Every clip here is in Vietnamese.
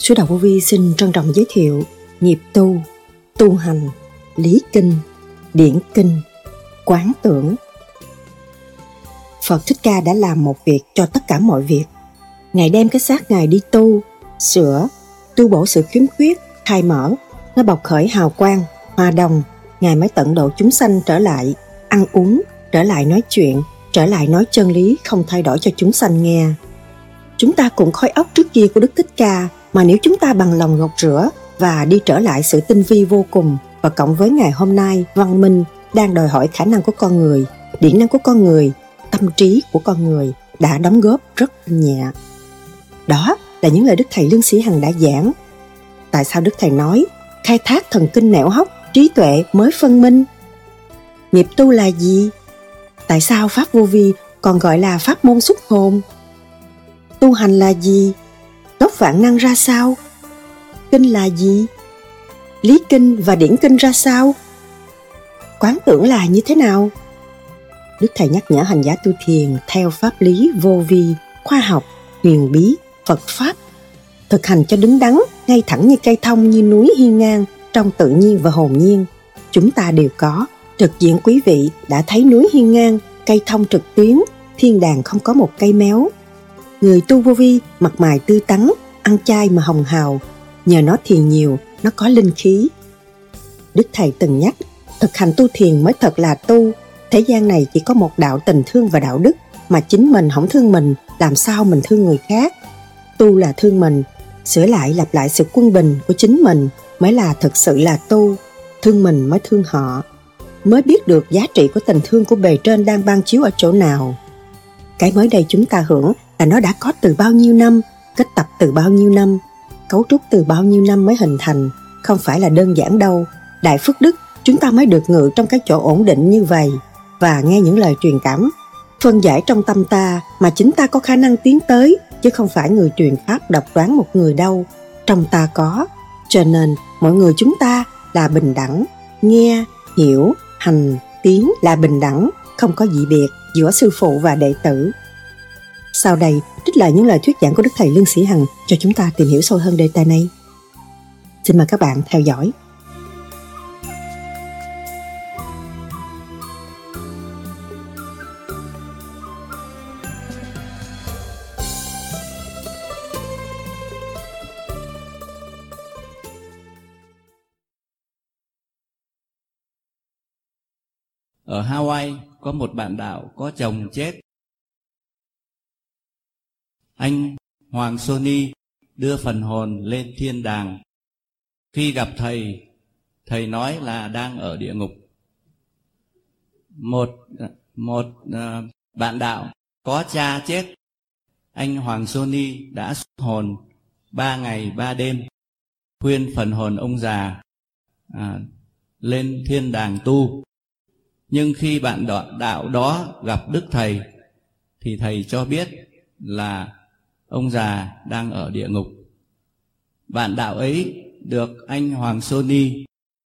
Sứ Đạo Vô Vi xin trân trọng giới thiệu nghiệp tu, tu hành, lý kinh, điển kinh, quán tưởng. Phật Thích Ca đã làm một việc cho tất cả mọi việc. Ngài đem cái xác Ngài đi tu, sửa, tu bổ sự khiếm khuyết, khai mở, nó bộc khởi hào quang, hòa đồng. Ngài mới tận độ chúng sanh trở lại ăn uống, trở lại nói chuyện, trở lại nói chân lý không thay đổi cho chúng sanh nghe. Chúng ta cũng khối óc trước kia của Đức Thích Ca, mà nếu chúng ta bằng lòng gột rửa và đi trở lại sự tinh vi vô cùng, và cộng với ngày hôm nay văn minh đang đòi hỏi khả năng của con người, điển năng của con người, tâm trí của con người đã đóng góp rất nhẹ. Đó là những lời Đức Thầy Lương Sĩ Hằng đã giảng. Tại sao Đức Thầy nói khai thác thần kinh nẻo hóc, trí tuệ mới phân minh? Nghiệp tu là gì? Tại sao Pháp Vô Vi còn gọi là pháp môn xuất hồn? Tu hành là gì? Gốc vạn năng ra sao? Kinh là gì? Lý kinh và điển kinh ra sao? Quán tưởng là như thế nào? Đức Thầy nhắc nhở hành giả tu thiền theo pháp lý vô vi, khoa học, huyền bí, Phật Pháp. Thực hành cho đứng đắn, ngay thẳng như cây thông, như núi hiên ngang, trong tự nhiên và hồn nhiên. Chúng ta đều có. Trực diện quý vị đã thấy núi hiên ngang, cây thông trực tuyến, thiên đàng không có một cây méo. Người tu vô vi mặt mày tươi tắn, ăn chay mà hồng hào, nhờ nó thiền nhiều, nó có linh khí. Đức Thầy từng nhắc, thực hành tu thiền mới thật là tu. Thế gian này chỉ có một đạo tình thương và đạo đức, mà chính mình không thương mình, làm sao mình thương người khác? Tu là thương mình, sửa lại lặp lại sự quân bình của chính mình mới là thực sự là tu. Thương mình mới thương họ, mới biết được giá trị của tình thương của bề trên đang ban chiếu ở chỗ nào. Cái mới đây chúng ta hưởng là nó đã có từ bao nhiêu năm, kết tập từ bao nhiêu năm, cấu trúc từ bao nhiêu năm mới hình thành, không phải là đơn giản đâu. Đại phước đức chúng ta mới được ngự trong cái chỗ ổn định như vậy, và nghe những lời truyền cảm, phân giải trong tâm ta mà chính ta có khả năng tiến tới, chứ không phải người truyền pháp độc đoán một người đâu. Trong ta có, cho nên mọi người chúng ta là bình đẳng, nghe, hiểu, hành, tiến là bình đẳng, không có dị biệt giữa sư phụ và đệ tử. Sau đây, trích lại những lời thuyết giảng của Đức Thầy Lương Sĩ Hằng cho chúng ta tìm hiểu sâu hơn đề tài này. Xin mời các bạn theo dõi. Ở Hawaii có một bạn đạo có chồng chết. Anh Hoàng Sony đưa phần hồn lên thiên đàng. Khi gặp thầy, thầy nói là đang ở địa ngục. Một bạn đạo có cha chết. Anh Hoàng Sony đã xuất hồn 3 ngày 3 đêm, khuyên phần hồn ông già lên thiên đàng tu. Nhưng khi bạn đạo đó gặp Đức Thầy, thì Thầy cho biết là ông già đang ở địa ngục. Bạn đạo ấy được anh Hoàng Sony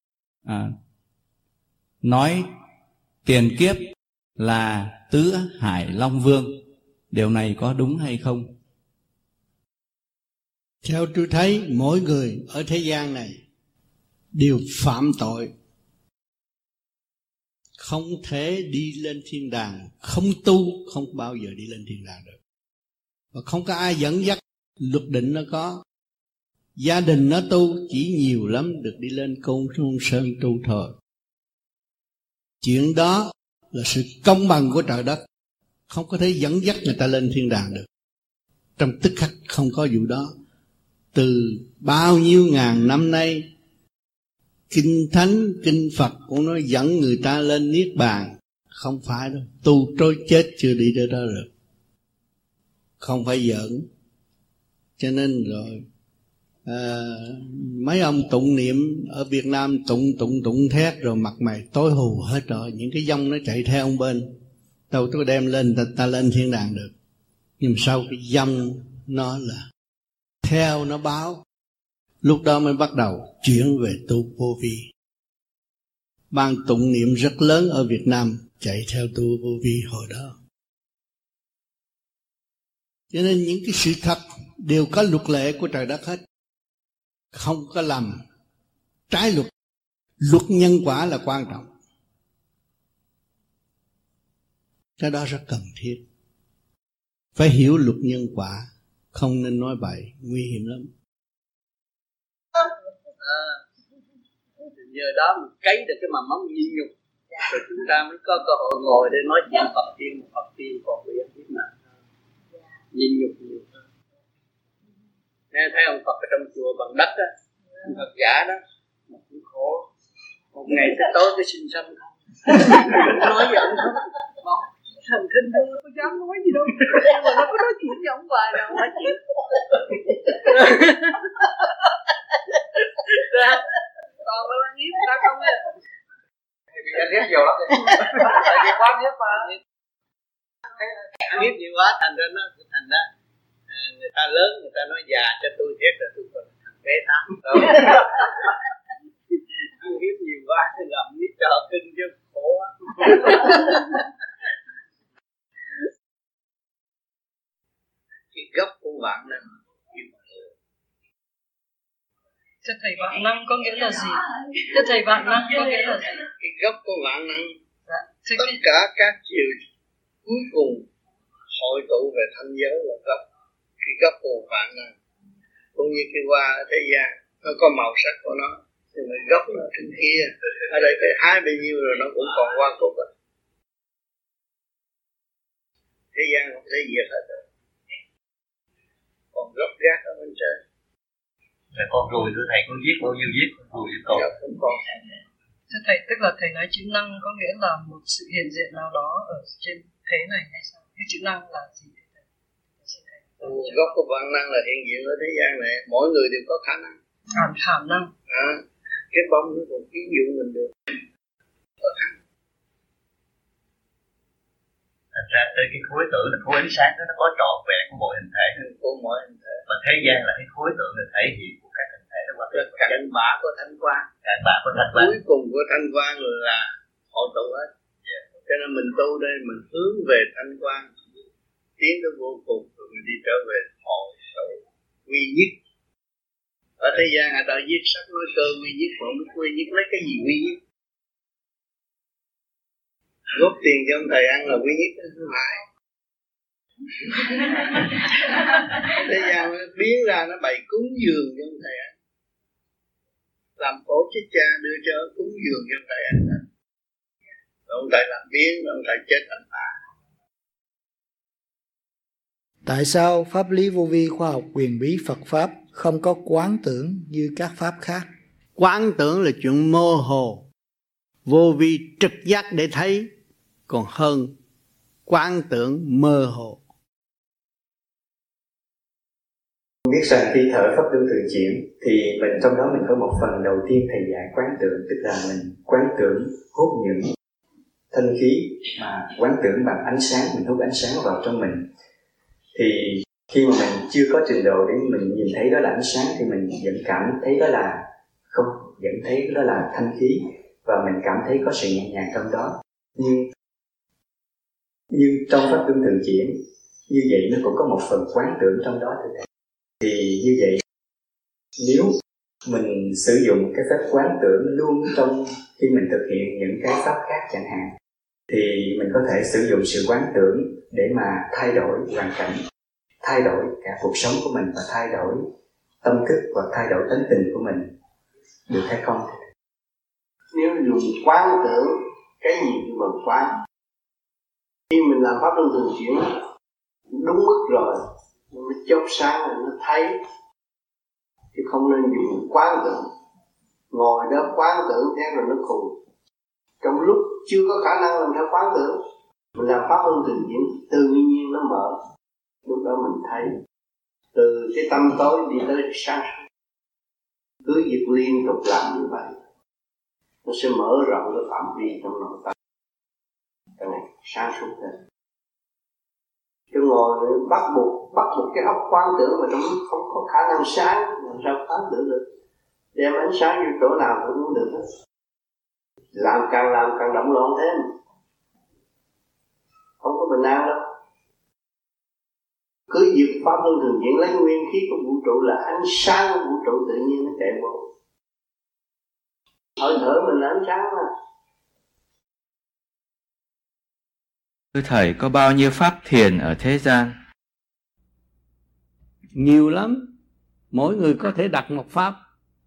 nói tiền kiếp là Tứ Hải Long Vương. Điều này có đúng hay không? Theo tôi thấy, mỗi người ở thế gian này đều phạm tội, không thể đi lên thiên đàng. Không tu không bao giờ đi lên thiên đàng được. Và không có ai dẫn dắt. Luật định nó có, gia đình nó tu, chỉ nhiều lắm được đi lên Côn Sơn tu thôi. Chuyện đó là sự công bằng của trời đất, không có thể dẫn dắt người ta lên thiên đàng được. Trong tức khắc không có vụ đó. Từ bao nhiêu ngàn năm nay, Kinh Thánh, Kinh Phật cũng nói dẫn người ta lên Niết Bàn. Không phải đâu, tu trôi chết chưa đi tới đó được. Không phải giỡn. Cho nên rồi mấy ông tụng niệm ở Việt Nam tụng thét rồi mặt mày tối hù hết rồi. Những cái dông nó chạy theo ông bên, đâu tôi đem lên ta lên thiên đàng được. Nhưng sau cái dông nó là theo nó báo, lúc đó mới bắt đầu chuyển về tu vô vi. Ban tụng niệm rất lớn ở Việt Nam chạy theo tu vô vi hồi đó. Cho nên những cái sự thật đều có luật lệ của trời đất hết. không có làm trái luật. Luật nhân quả là quan trọng. Cái đó rất cần thiết. Phải hiểu luật nhân quả, không nên nói bậy, nguy hiểm lắm. Nhờ đó mình cấy được cái mầm móng nhịn nhục, rồi chúng ta mới có cơ hội ngồi để nói chuyện Phật tiên còn bị biết nào nhịn nhục nhiều hơn. Nên thấy ông Phật ở trong chùa bằng đất á, ông Phật giả đó, mà cũng khổ. Một ngày tới tối cái sinh sanh không nói với ông không, thần kinh đâu có dám nói gì đâu, mà nó có nói chuyện với ông hoài nào hỏi chuyện. Còn nó ăn hiếp ta không á, bị ăn hiếp nhiều lắm, tại vì quá hiếp mà ăn hiếp nhiều quá thành ra người ta lớn, người ta nói già cho tôi thiệt là tôi còn thằng bé tám. Ăn hiếp nhiều quá làm biết cho kinh chứ khổ quá. Cái gốc của vạn năng. Thưa thầy vạn năng có nghĩa là gì? Thưa thầy vạn năng có nghĩa là gì? Cái gốc của vạn năng, dạ. Tất cả các chiều cuối cùng hội tụ về thanh giới là gốc. Cái gốc của vạn năng cũng như cái hoa ở thế gian nó có màu sắc của nó, nhưng mà gốc nó trên kia. Ở đây phải hái bao nhiêu rồi nó cũng còn hoa cúc à. Thế gian không thể diệt hết rồi, còn gốc gác ở bên trên. Là con ruồi thưa thầy, con giết bao nhiêu giết, con ruồi giết con. Không còn. Thưa thầy, tức là thầy nói chữ năng có nghĩa là một sự hiện diện nào đó ở trên thế này hay sao? Cái chữ năng là gì thầy? Gốc của vạn năng là hiện diện ở thế gian này, mỗi người đều có khả năng. Khả năng. Cái bông nó còn ví dụ mình được. Có khả năng. Thành ra từ cái khối tưởng là khối ánh sáng đó, nó có trọn vẹn của mọi hình thể. Của mọi hình thể. Mà thế gian là cái khối tượng là thể hiện của các hình thể đó. Hoặc là cặn bã của thanh quan. Cặn bã của thanh quan. Cuối cùng của thanh quan là hội tụ hết. Cho nên mình tu đây, mình hướng về thanh quan, tiến tới vô cùng, rồi mình đi trở về hội tụ quy nhất. Ở thế gian người ta viết sách nói cơ quy nhất, mà không biết quy nhất lấy cái gì quy nhất. Góp tiền cho ông thầy ăn là quy nhất, không phải. Thế gian nó biến ra nó bày cúng dường cho ông thầy ăn, làm khổ chết cha đưa cho cúng dường cho ông thầy ăn. Ông thầy làm biến, ông thầy chết thành tà. Tại sao pháp lý vô vi khoa học quyền bí Phật Pháp không có quán tưởng như các Pháp khác? Quán tưởng là chuyện mơ hồ, vô vi trực giác để thấy, còn hơn quán tưởng mơ hồ. Biết rằng khi thở pháp luân thường chuyển thì mình trong đó mình có một phần đầu tiên thầy dạy quán tưởng, tức là mình quán tưởng hút những thanh khí mà quán tưởng bằng ánh sáng, mình hút ánh sáng vào trong mình. Thì khi mà mình chưa có trình độ để mình nhìn thấy đó là ánh sáng thì mình vẫn cảm thấy đó là không, vẫn thấy đó là thanh khí và mình cảm thấy có sự nhẹ nhàng trong đó. Nhưng trong pháp luân thường chuyển như vậy nó cũng có một phần quán tưởng trong đó. Thì như vậy nếu mình sử dụng cái phép quán tưởng luôn trong khi mình thực hiện những cái pháp khác chẳng hạn, thì mình có thể sử dụng sự quán tưởng để mà thay đổi hoàn cảnh, thay đổi cả cuộc sống của mình và thay đổi tâm thức và thay đổi tánh tình của mình, được hay không? Nếu dùng quán tưởng cái gì cũng bằng quán. Khi mình làm pháp luân thường chuyển đúng mức rồi, nó chớp sáng rồi nó thấy, chứ không nên dùng quán tưởng. Ngồi đó quán tưởng thế rồi nó khùng. Trong lúc chưa có khả năng làm theo quán tưởng, mình làm pháp luân thường chuyển tự nhiên nó mở. Lúc đó mình thấy từ cái tâm tối đi tới sáng. Cứ việc liên tục làm như vậy, nó sẽ mở rộng cái phạm vi trong nội tâm, cái này sáng suốt hơn. Chứ ngồi bắt buộc cái óc quán tưởng mà trong lúc không có khả năng sáng, làm sao quán tưởng được? Đem ánh sáng vô chỗ nào cũng không được hết. Làm càng động loạn thêm, không có bình an đâu. cứ việc pháp luân thường chuyển lấy nguyên khí của vũ trụ là ánh sáng của vũ trụ tự nhiên nó chạy vô. Hơi thở mình là ánh sáng mà. Thưa Thầy, có bao nhiêu pháp thiền ở thế gian? Nhiều lắm. Mỗi người có thể đặt một pháp.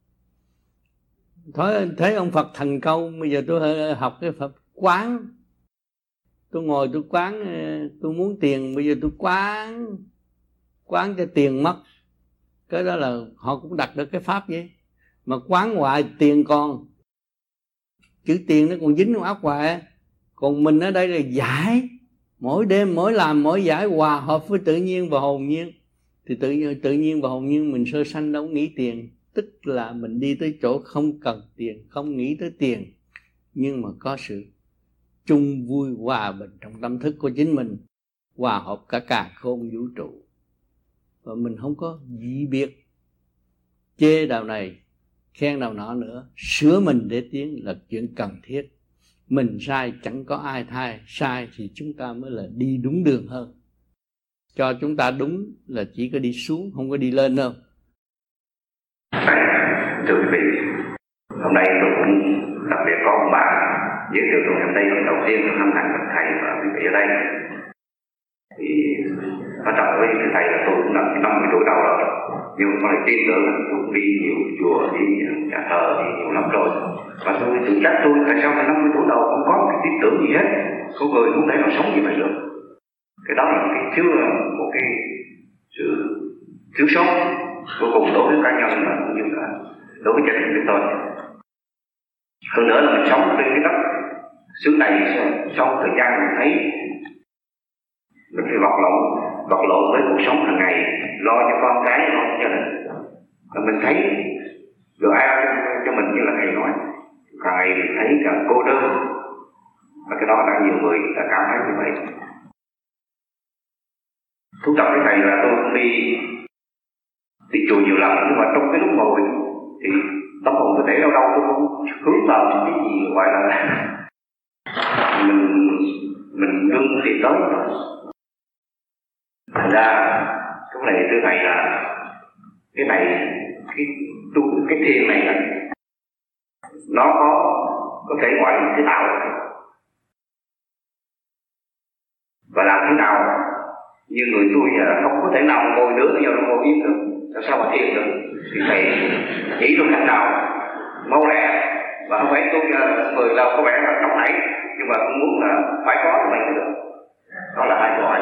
Thấy ông Phật thành công, bây giờ tôi học cái Phật quán. Tôi ngồi tôi quán, tôi muốn tiền, bây giờ tôi quán cho tiền mất. Cái đó là họ cũng đặt được cái pháp vậy. Mà quán hoài tiền còn, chữ tiền nó còn dính trong óc hoài. Còn mình ở đây là giải, mỗi đêm mỗi làm mỗi giải, hòa hợp với tự nhiên và hồn nhiên. Thì tự nhiên và hồn nhiên mình sơ sanh đâu nghĩ tiền. Tức là mình đi tới chỗ không cần tiền, không nghĩ tới tiền, nhưng mà có sự chung vui hòa bình trong tâm thức của chính mình, hòa hợp cả càn khôn vũ trụ. Và mình không có dị biệt, chê đạo này khen đạo nọ nữa. Sửa mình để tiến là chuyện cần thiết. Mình sai chẳng có ai thay, sai thì chúng ta mới là đi đúng đường hơn. Cho chúng ta đúng là chỉ có đi xuống, không có đi lên đâu. Thưa quý vị, hôm nay tôi cũng đặc biệt có một bạn giới thiệu tôi hôm nay lần đầu tiên tôi hân hạnh gặp thầy và quý vị ở đây. Thì nói thật với thầy là tôi cũng 50 tuổi đầu rồi, nhưng mà con này tin tưởng là tôi cũng đi nhiều chùa, đi nhà thờ, đi nhiều lắm rồi. Và tôi tự trách tôi tại sao mà 50 tuổi đầu không có một cái tin tưởng gì hết, con người không thể nào sống như vậy được. Cái đó là một cái sự thiếu sót cuối cùng đối với cá nhân và cũng như là đối với gia đình của tôi. Hơn nữa là mình sống trên cái đất xứ này sau thời gian mình thấy mình phải vật lộn với cuộc sống hàng ngày, lo cho con cái, lo cho gia đình. Và mình thấy được ai cho mình như là thầy nói, càng ngày mình thấy càng cô đơn. Và cái đó đã nhiều người đã cảm thấy như vậy. Thú thật với thầy là tôi cũng đi chùa nhiều lần, nhưng mà trong cái lúc ngồi thì tâm hồn tôi để đâu tôi cũng hướng vào cái gì gọi là mình đương tìm tới. Thành ra cái này thưa thầy là cái thiền này là nó có thể gọi là cái đạo, và làm thế nào như người tôi không có thể nào ngồi nữa, bây giờ nó ngồi yên được, làm sao mà thiền được? Thì thầy chỉ tôi cách nào mau lẹ, và không phải tôi người nào có vẻ là nóng nảy, nhưng mà cũng muốn là phải có thì mới được. Đó là hai câu hỏi.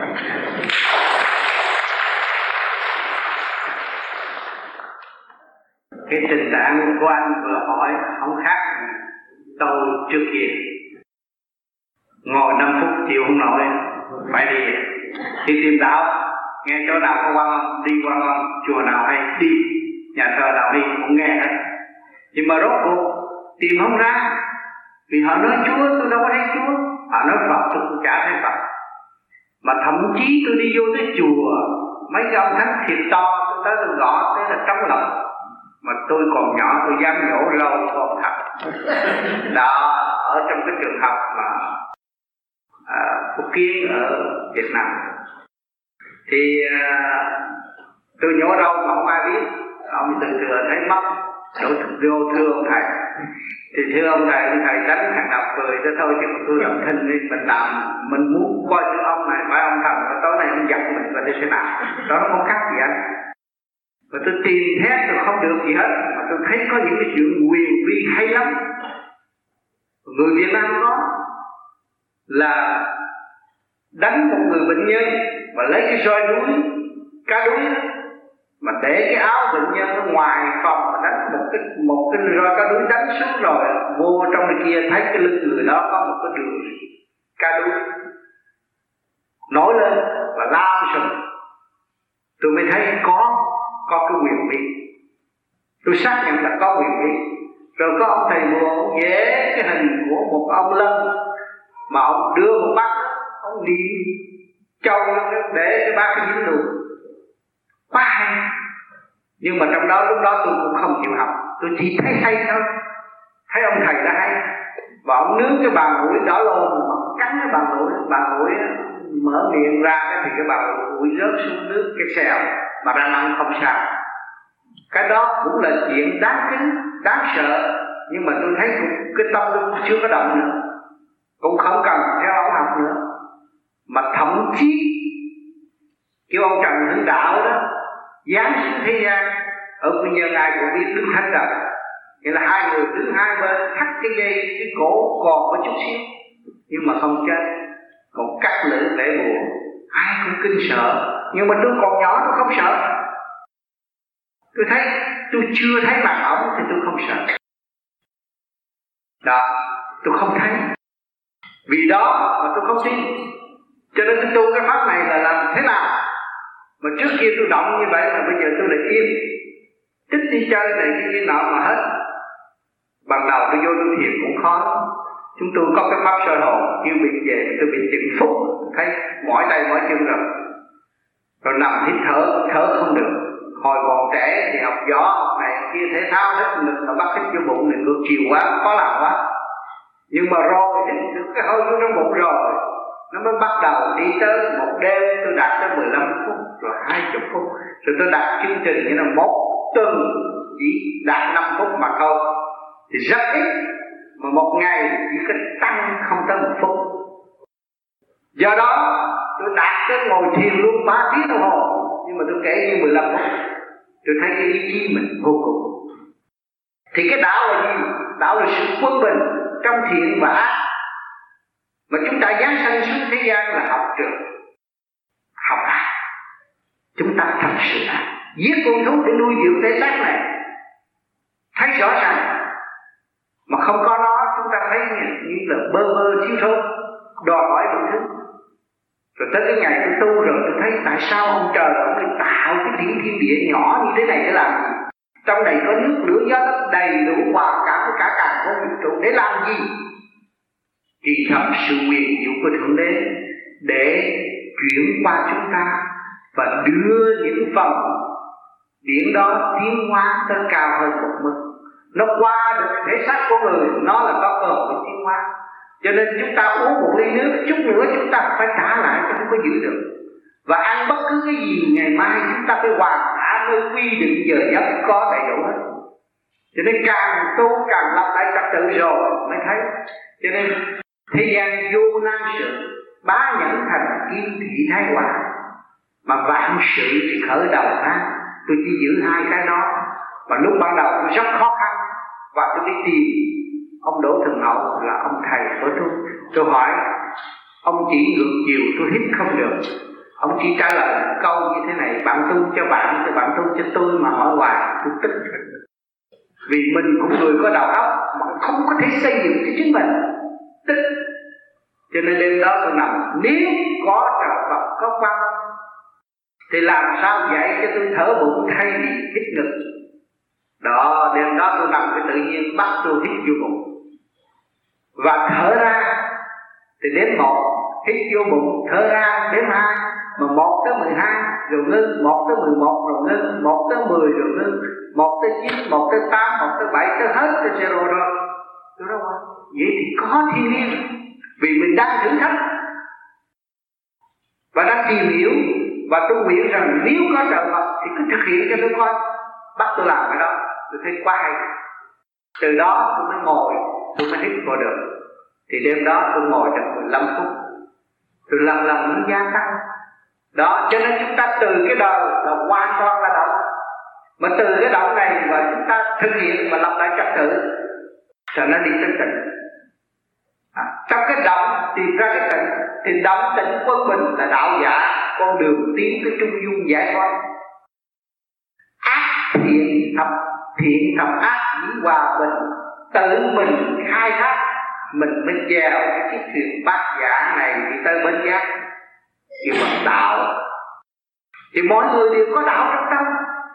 Cái tình trạng của anh vừa hỏi không khác tôi trước kia. Ngồi 5 phút chịu không nổi, phải đi tìm đạo, nghe chỗ nào có quan âm đi quan âm, chùa nào hay đi, nhà thờ nào đi cũng nghe hết. Nhưng mà rốt cuộc tìm không ra, vì họ nói Chúa tôi đâu có thấy Chúa, họ nói Phật tôi cũng chả thấy Phật. Mà thậm chí tôi đi vô tới chùa, mấy cái ông thánh thiệt to tôi tới tôi gõ thế là trống lòng. Mà tôi còn nhỏ tôi dám nhổ lâu con thật. Đó, ở trong cái trường học mà Phúc Kiến ở Việt Nam thì tôi nhổ râu mà không ai biết. Ông từ thừa thấy mất vô thưa ông thầy. Thì thưa ông thầy đánh thằng nào cười cho thôi, chứ tôi làm thinh đi, mình muốn coi cái ông này phải ông thần, tối nay ông giật mình coi thế nào. Đó nó không khác gì anh. Và tôi tìm hết tôi không được gì hết, mà tôi thấy có những cái chuyện quyền vi hay lắm. Người Việt Nam có là đánh một người bệnh nhân và lấy cái roi đuối, cá đuối mà để cái áo bệnh nhân ở ngoài phòng mà đánh một cái roi cá đuối đánh xuống rồi vô trong cái kia thấy cái lưng người đó có một cái đường cá đuối nổi lên và lao sừng. Tôi mới thấy có cái quyền bí. Tôi xác nhận là có quyền bí. Rồi có ông thầy mùa vẽ cái hình của một ông Lân mà ông đưa một bát, ông đi châu để cái bát cái dính luôn, quá hay. Nhưng mà trong đó lúc đó tôi cũng không chịu học, tôi chỉ thấy hay thôi, thấy ông thầy đã hay. Và ông nướng cái bàn ủi đỏ lồ, ông cắn cái bàn ủi mở miệng ra thì cái bào bụi rớt xuống nước cái xèo mà đang ăn không sao. Cái đó cũng là chuyện đáng kính, đáng sợ. Nhưng mà tôi thấy cái tâm tôi chưa có động nữa, cũng không cần theo ông học nữa. Mà thậm chí kêu ông Trần Hưng Đạo đó giáng xuống thế gian ở Quy Nhơn, ai cũng biết đứng thánh rồi. Nghĩa là hai người đứng hai bên thắt cái dây cái cổ còn có chút xíu nhưng mà không chết, còn cắt lưỡi để buồn. Ai cũng kinh sợ, nhưng mà tôi còn nhỏ tôi không sợ. Tôi thấy tôi chưa thấy mặt ổng thì tôi không sợ. Đó, tôi không thấy. Vì đó mà tôi không tin. Cho nên tôi tu cái pháp này là làm thế nào? Mà trước kia tôi động như vậy mà bây giờ tôi lại yên, thích đi chơi này kia nọ mà hết. Ban đầu tôi vô tôi thiền cũng khó. Chúng tôi có cái pháp soi hồn, kêu biệt về tôi bị chừng phút, thấy mỏi tay mỏi chân rồi nằm hít thở không được. Hồi còn trẻ thì học gió học này kia thể thao hết lực mà bắt hít vô bụng này ngược chiều quá, khó làm quá. Nhưng mà rồi hít được cái hơi vô trong bụng rồi nó mới bắt đầu đi tới. Một đêm tôi đặt tới 15 phút rồi 20 phút, rồi tôi đặt chương trình như là một tuần chỉ đạt 5 phút mà thôi thì rất ít. Mà một ngày chỉ có tăng không tới 1 phút. Do đó tôi đạt tới ngồi thiền luôn 3 tiếng đồng hồ, nhưng mà tôi kể như 15 phút. Tôi thấy cái ý chí mình vô cùng. Thì cái đạo là gì? Đạo là sự quân bình trong thiện và ác. Mà chúng ta giáng sanh xuống thế gian là học trường, học ác. Chúng ta thật sự ác, giết con thú để nuôi dưỡng thể xác này. Thấy rõ ràng. Mà không có nó chúng ta thấy như là bơ thiếu thốn, đòi hỏi một thứ. Rồi tới cái ngày tôi tu rồi tôi thấy tại sao ông trời ông lại tạo cái thiên địa nhỏ như thế này để làm gì? Trong này có nước lửa gió đất đầy đủ hòa cảm với cả càn khôn vũ trụ để làm gì? Kỳ thật sự quyền diệu của Thượng Đế để chuyển qua chúng ta và đưa những phần điển đó tiến hóa tới cao hơn một mức. Nó qua được thể xác của người, nó là có cơ hội tiến hóa. Cho nên chúng ta uống một ly nước, chút nữa chúng ta phải trả lại chứ không có giữ được. Và ăn bất cứ cái gì ngày mai chúng ta phải hoàn trả nơi quy định giờ giấc có đầy đủ hết. Cho nên càng tu càng lập lại trật tự rồi mới thấy. Cho nên thế gian vô nan sự, bá nhẫn thành kim thị thái hòa. Mà vạn sự thì khởi đầu ha. Tôi chỉ giữ hai cái đó. Và lúc ban đầu tôi rất khó khăn, và tôi đi tìm ông Đỗ Thường Hậu là ông thầy của tôi. Tôi hỏi ông chỉ ngược chiều tôi hít không được. Ông chỉ trả lời câu như thế này: bạn tu cho bạn thì bạn tu cho tôi, mà hỏi hoài tôi tức. Vì mình cũng người có đầu óc mà không có thể xây dựng cho chính mình, tức. Cho nên đêm đó tôi nằm, nếu có trời Phật có quan thì làm sao dạy cho tôi thở bụng thay vì hít ngực. Đó, đêm đó tôi nằm cái tự nhiên bắt tôi hít vô bụng và thở ra. Thì đếm 1 hít vô bụng, thở ra đếm 2, mà 1 tới 12 rồi ngưng, 1 tới 11 rồi ngưng, 1 tới 10 rồi ngưng, 1 tới 9, 1 tới 8, 1 tới 7 tới hết tới 0 rồi. Tôi nói vậy thì có thiên liêng, vì mình đang thử thách và đang tìm hiểu. Và tôi nguyện rằng nếu có trời Phật thì cứ thực hiện cho tôi coi. Bắt tôi làm cái đó, tôi thấy quá hay. Từ đó tôi mới ngồi, tôi mới hít vào được. Thì đêm đó tôi ngồi được 15 phút. Rồi lần nó gia tăng. Đó, cho nên chúng ta từ cái đời là hoàn toàn là động. Mà từ cái động này mà chúng ta thực hiện và lập lại trật tự rồi nó đi tới tịnh. Trong cái động tìm ra cái tịnh, thì động tịnh quân bình là đạo giả, con đường tiến tới trung dung giải thoát. Ác thiện thập ác những hòa bình, tự mình khai thác, mình mới chèo cái chiếc thuyền bát nhã này đi tới bến giác. Kêu bằng đạo. Thì mọi người đều có đạo trong tâm,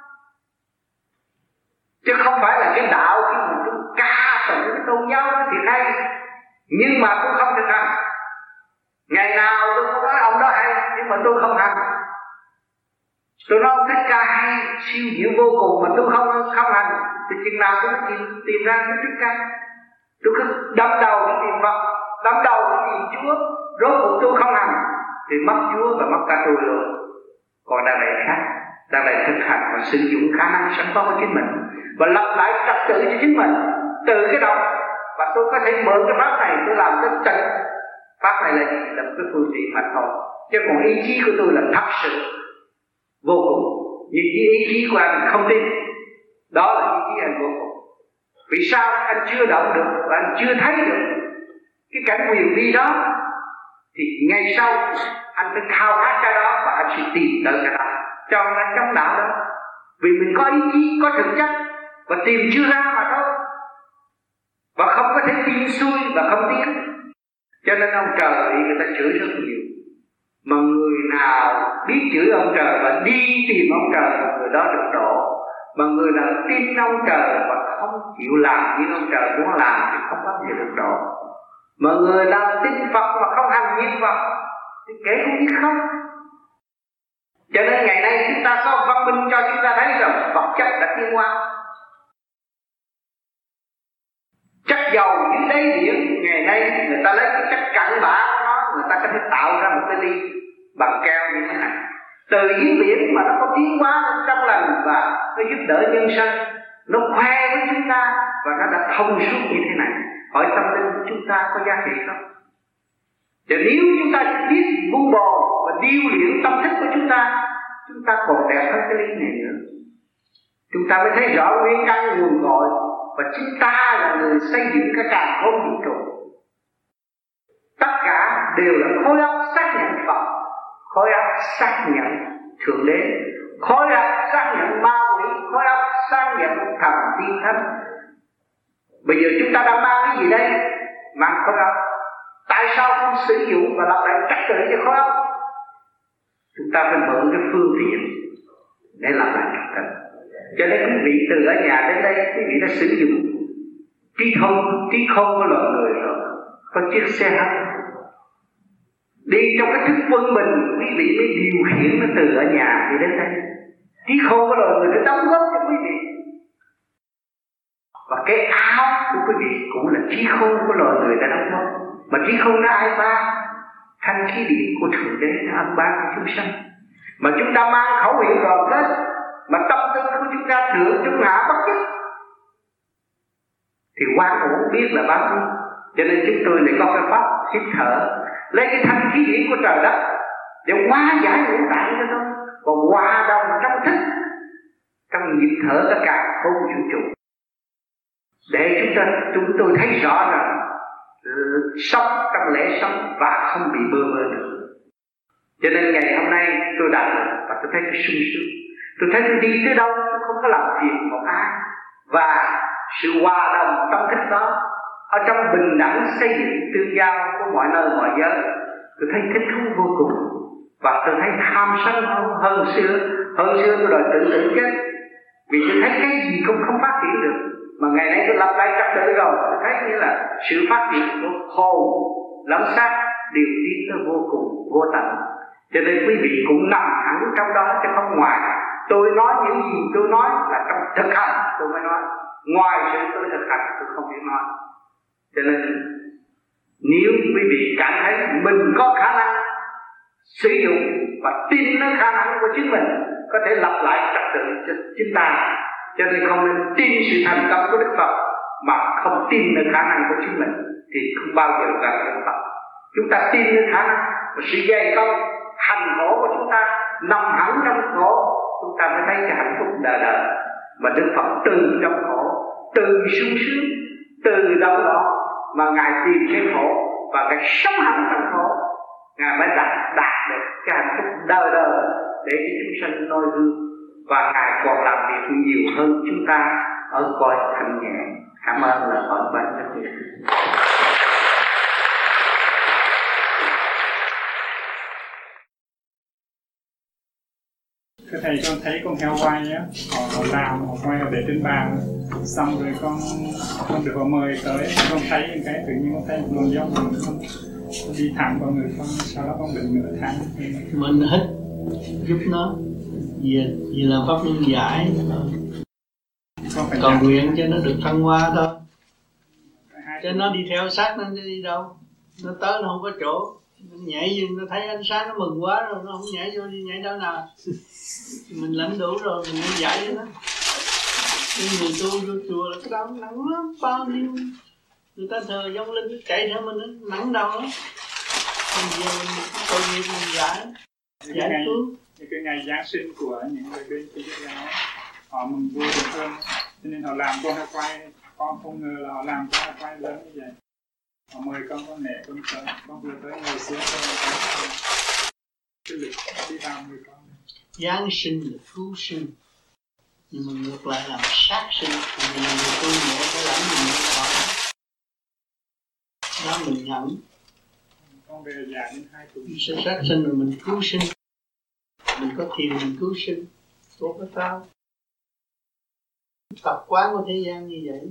chứ không phải là cái đạo khi mà tôi ca tụng cái tôn giáo đó thì hay, nhưng mà tôi không thực hành. Ngày nào tôi cũng nói ông đó hay, nhưng mà tôi không hành. Tôi nói ông Thích Ca hay, siêu diệu vô cùng, mà tôi không hành, thì chừng nào tôi tìm ra cái Thích Ca. Tôi cứ đâm đầu đi tìm Phật, đâm đầu đi tìm Chúa, rốt cuộc tôi không hành, thì mất Chúa và mất cả tôi luôn. Còn đằng này khác, đằng này thực hành và sử dụng khả năng sẵn có của chính mình và lập lại trật tự cho chính mình từ cái động. Và tôi có thể mượn cái pháp này tôi làm cái trận. Pháp này là gì? Là một cái phương tiện mà thôi. Chứ còn ý chí của tôi là thật sự vô cùng. Nhưng ý chí của anh không tin. Đó là ý chí anh vô cùng. Vì sao anh chưa động được và anh chưa thấy được cái cảnh quyền vi đó? Thì ngày sau anh phải khao khát cái đó và anh sẽ tìm tới cái đó. Cho nên anh chống đạo đó. Vì mình có ý chí, có thực chất và tìm chưa ra mà thôi. Và không có thể tin xuôi và không tiến. Cho nên ông trời bị người ta chửi rất nhiều. Mà người nào biết chửi ông trời và đi tìm ông trời, người đó được độ. Mà người nào tin ông trời và không chịu làm như ông trời muốn làm thì không bao giờ được độ. Mà người nào tin Phật mà không hành như Phật thì kể cũng như không. Cho nên ngày nay chúng ta có văn minh cho chúng ta thấy rằng vật chất đã tiến hóa. Chất dầu dưới đáy biển ngày nay người ta lấy cái chất cặn bã của nó, người ta có thể tạo ra một cái ly bằng keo như thế này. Từ dưới biển mà nó có tiến hóa nó trong lành và nó giúp đỡ nhân sinh, nó khoe với chúng ta và nó đã thông suốt như thế này. Hỏi tâm linh của chúng ta có giá trị không? Và nếu chúng ta biết bu bồ và điêu luyện tâm thức của chúng ta còn đẹp hơn cái lý này nữa. Chúng ta mới thấy rõ nguyên căn nguồn cội và chính ta là người xây dựng cái càn khôn vũ trụ. Tất cả đều là khối óc xác nhận Phật, khối óc xác nhận Thượng Đế, khối óc xác nhận ma quỷ, khối óc xác nhận thần tiên thánh. Bây giờ chúng ta đang mang cái gì đây? Mang khối óc. Tại sao không sử dụng và lập lại trật tự cho khối óc? Chúng ta phải mượn cái phương tiện để lập lại trật tự. Cho nên quý vị từ ở nhà đến đây, quý vị đã sử dụng trí khôn của loài người rồi. Có chiếc xe hơi đi trong cái thức quân bình, quý vị mới điều khiển nó từ ở nhà đi đến đây. Trí khôn của loài người đã đóng góp cho quý vị. Và cái áo của quý vị cũng là trí khôn của loài người đã đóng góp. Mà trí khôn nó ai ban? Thanh khí điện của Thượng Đế nó ân ban cho chúng sanh. Mà chúng ta mang khẩu hiệu đoàn kết, mà tâm tư của chúng ta thượng trung hạ bất nhất thì quan ổn biết là bao nhiêu. Cho nên chúng tôi lại có cái pháp hít thở, lấy cái thanh khí điển của trời đất để hóa giải ngũ tạng cho tôi, còn hòa đồng trong thức, trong nhịp thở tất cả không vũ trụ, để chúng tôi thấy rõ rằng sống trong lễ sống và không bị bơ vơ nữa. Cho nên ngày hôm nay tôi đạt và tôi thấy tôi sung sướng. Tôi thấy tôi đi tới đâu tôi không có làm phiền một ai. Và sự hòa đồng tâm thức đó ở trong bình đẳng xây dựng tương giao của mọi nơi mọi giới, tôi thấy thích thú vô cùng. Và tôi thấy tham sân hơn xưa. Hơn xưa tôi đòi tự chết, vì tôi thấy cái gì cũng không phát triển được. Mà ngày nay tôi lập lại trật tự rồi, tôi thấy như là sự phát triển của hồn lẫn xác đều tiến tới vô cùng vô tận. Cho nên quý vị cũng nằm hẳn trong đó chứ không ngoài. Tôi nói những gì tôi nói là trong thực hành tôi mới nói. Ngoài sự tôi thực hành tôi không biết nói. Cho nên nếu quý vị cảm thấy mình có khả năng sử dụng và tin nơi khả năng của chính mình có thể lập lại trật tự cho chính ta. Cho nên không nên tin sự thành công của Đức Phật mà không tin nơi khả năng của chính mình thì không bao giờ gặp được Phật. Chúng ta tin nơi khả năng và sự dày công hành khổ của chúng ta nằm hẳn trong khổ, chúng ta mới thấy cái hạnh phúc đời đời. Mà Đức Phật từ trong khổ, từ sung sướng, từ đâu đó mà Ngài tìm cái khổ và Ngài sống hẳn trong khổ, Ngài mới đạt được cái hạnh phúc đời đời để cho chúng sanh noi gương. Và Ngài còn làm việc nhiều hơn chúng ta ở cõi thanh nhẹ. Cảm ơn là hỏi bạn rất nhiều. Thưa thầy, con thấy con heo quay á, họ làm họ quay để trên bàn, xong rồi con được họ mời tới, con thấy những cái tự nhiên con thấy một luồng gió mình con đi thẳng vào người con, sau đó con định nửa tháng. Mình hít giúp nó vì làm pháp luân giải, còn nguyện cho nó được thăng hoa thôi. Cho nó đi theo sát nó đi đâu, nó tới nó không có chỗ nhảy gì nó thấy ánh sáng nó mừng quá rồi, nó không nhảy vô đi nhảy đâu nào. Mình lãnh đủ rồi mình mới giải cho nó. Cái người tu vô chùa là cái đó nặng lắm, bao nhiêu người ta thờ vong linh chạy theo mình nặng đầu lắm. Mình giờ mình tội nghiệp mình giải cứu. Cái ngày Giáng sinh của những người bên Thiên Chúa giáo họ mừng vui được hơn, cho nên họ làm con quay. Con không ngờ là họ làm con quay lớn như vậy. Họ mời con mẹ con tới, con vừa tới ngồi xuống rồi cái lịch đi vào người con. Giáng sinh là cứu sinh, nhưng mà ngược lại làm sát sinh thì mình người tu mẹ phải lãnh mình họ đó mình nhận. Con về già đến 2 tuổi sẽ sát sinh rồi mình cứu sinh, mình có thiền mình cứu sinh tốt cái sao tập quán của thế gian như vậy.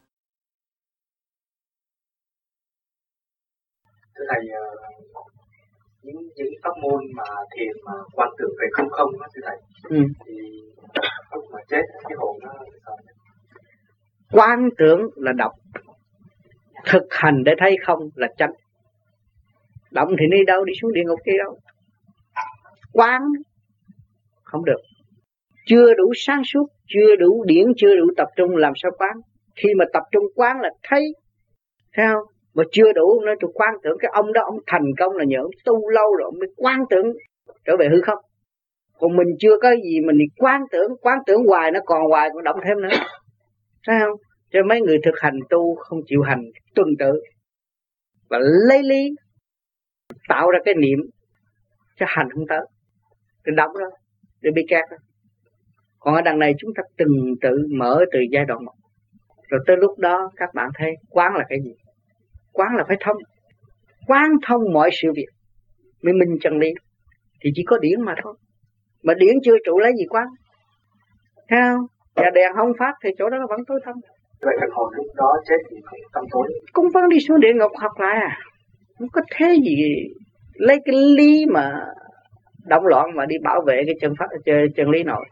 Thưa thầy, những pháp môn mà thiền mà quan tưởng về không không đó thưa thầy, thì lúc mà chết cái hồn nó sao? Quán tưởng là động, thực hành để thấy không là chánh. Động thì đi đâu, đi xuống địa ngục đi đâu. Quán không được, chưa đủ sáng suốt, chưa đủ điển, chưa đủ tập trung, làm sao quán? Khi mà tập trung quán là thấy không? Mà chưa đủ nói tôi quán tưởng cái ông đó ông thành công là nhờ ông tu lâu rồi ông mới quán tưởng trở về hư không. Còn mình chưa có gì mình thì quán tưởng hoài, nó còn hoài còn động thêm nữa, thấy không? Cho mấy người thực hành tu không chịu hành tuần tự và lấy lý tạo ra cái niệm cho hành không tới, cái động đó để bị kẹt đó. Còn ở đằng này chúng ta từng tự mở từ giai đoạn 1, rồi tới lúc đó các bạn thấy quán là cái gì? Quán là phải thông, quán thông mọi sự việc mới minh chân lý. Thì chỉ có điển mà thôi, mà điển chưa trụ lấy gì quán, thấy không? Và đèn không phát thì chỗ đó vẫn tối thâm. Vậy thần hồn lúc đó chết thì cũng tâm tối, cũng vẫn đi xuống địa ngục học lại à. Không có thế gì lấy cái lý mà động loạn mà đi bảo vệ cái chân lý nổi.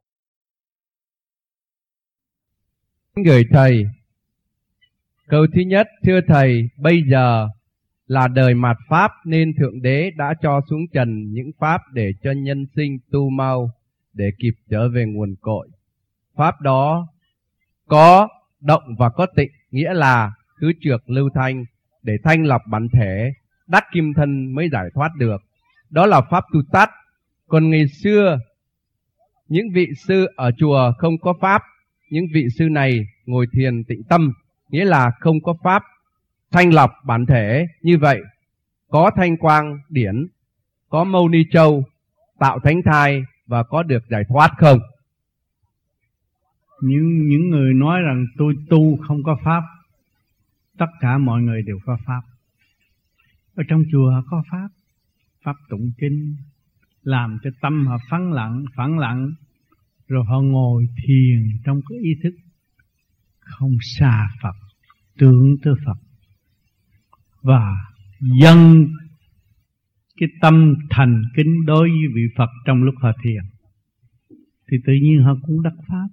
Người thầy, câu thứ nhất, thưa thầy, bây giờ là đời mạt Pháp nên Thượng Đế đã cho xuống trần những Pháp để cho nhân sinh tu mau để kịp trở về nguồn cội. Pháp đó có động và có tịnh, nghĩa là cứ trược lưu thanh để thanh lọc bản thể, đắc kim thân mới giải thoát được. Đó là Pháp tu tát. Còn ngày xưa, những vị sư ở chùa không có Pháp, những vị sư này ngồi thiền tịnh tâm, nghĩa là không có Pháp thanh lọc bản thể. Như vậy, có thanh quang điển, có mâu ni châu, tạo thánh thai và có được giải thoát không? Những người nói rằng tôi tu không có Pháp, tất cả mọi người đều có Pháp. Ở trong chùa có Pháp, Pháp tụng kinh, làm cho tâm họ phẳng lặng, rồi họ ngồi thiền trong cái ý thức không xa Phật, tưởng tới Phật, và dâng cái tâm thành kính đối với vị Phật trong lúc họ thiền, thì tự nhiên họ cũng đắc Pháp.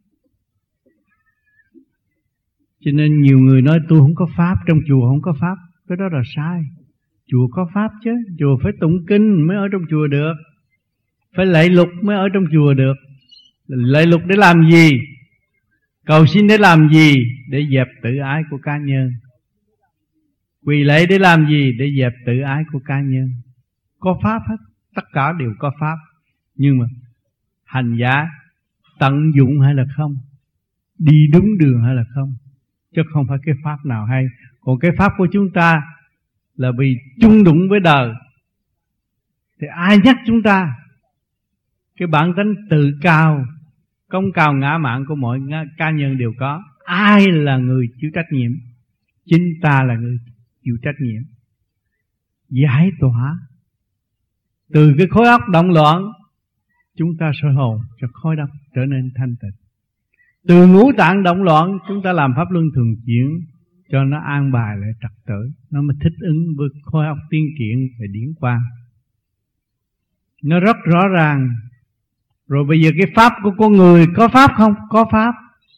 Cho nên nhiều người nói tôi không có Pháp, trong chùa không có Pháp, cái đó là sai. Chùa có Pháp chứ, chùa phải tụng kinh mới ở trong chùa được, phải lạy lục mới ở trong chùa được. Lạy lục để làm gì? Cầu xin để làm gì? Để dẹp tự ái của cá nhân. Quỳ lạy để làm gì? Để dẹp tự ái của cá nhân. Có Pháp hết, tất cả đều có Pháp. Nhưng mà hành giả tận dụng hay là không, đi đúng đường hay là không, chứ không phải cái Pháp nào hay. Còn cái Pháp của chúng ta là vì chung đụng với đời, thì ai nhắc chúng ta? Cái bản tính tự cao, công cao ngã mạn của mọi cá nhân đều có. Ai là người chịu trách nhiệm? Chính ta là người chịu trách nhiệm. Giải tỏa từ cái khối óc động loạn, chúng ta soi hồn cho khối óc trở nên thanh tịnh. Từ ngũ tạng động loạn, chúng ta làm pháp luân thường chuyển cho nó an bài lại trật tự, nó mới thích ứng với khối óc tiên kiện và điển quang. Nó rất rõ ràng. Rồi bây giờ cái Pháp của con người có Pháp không? Có Pháp.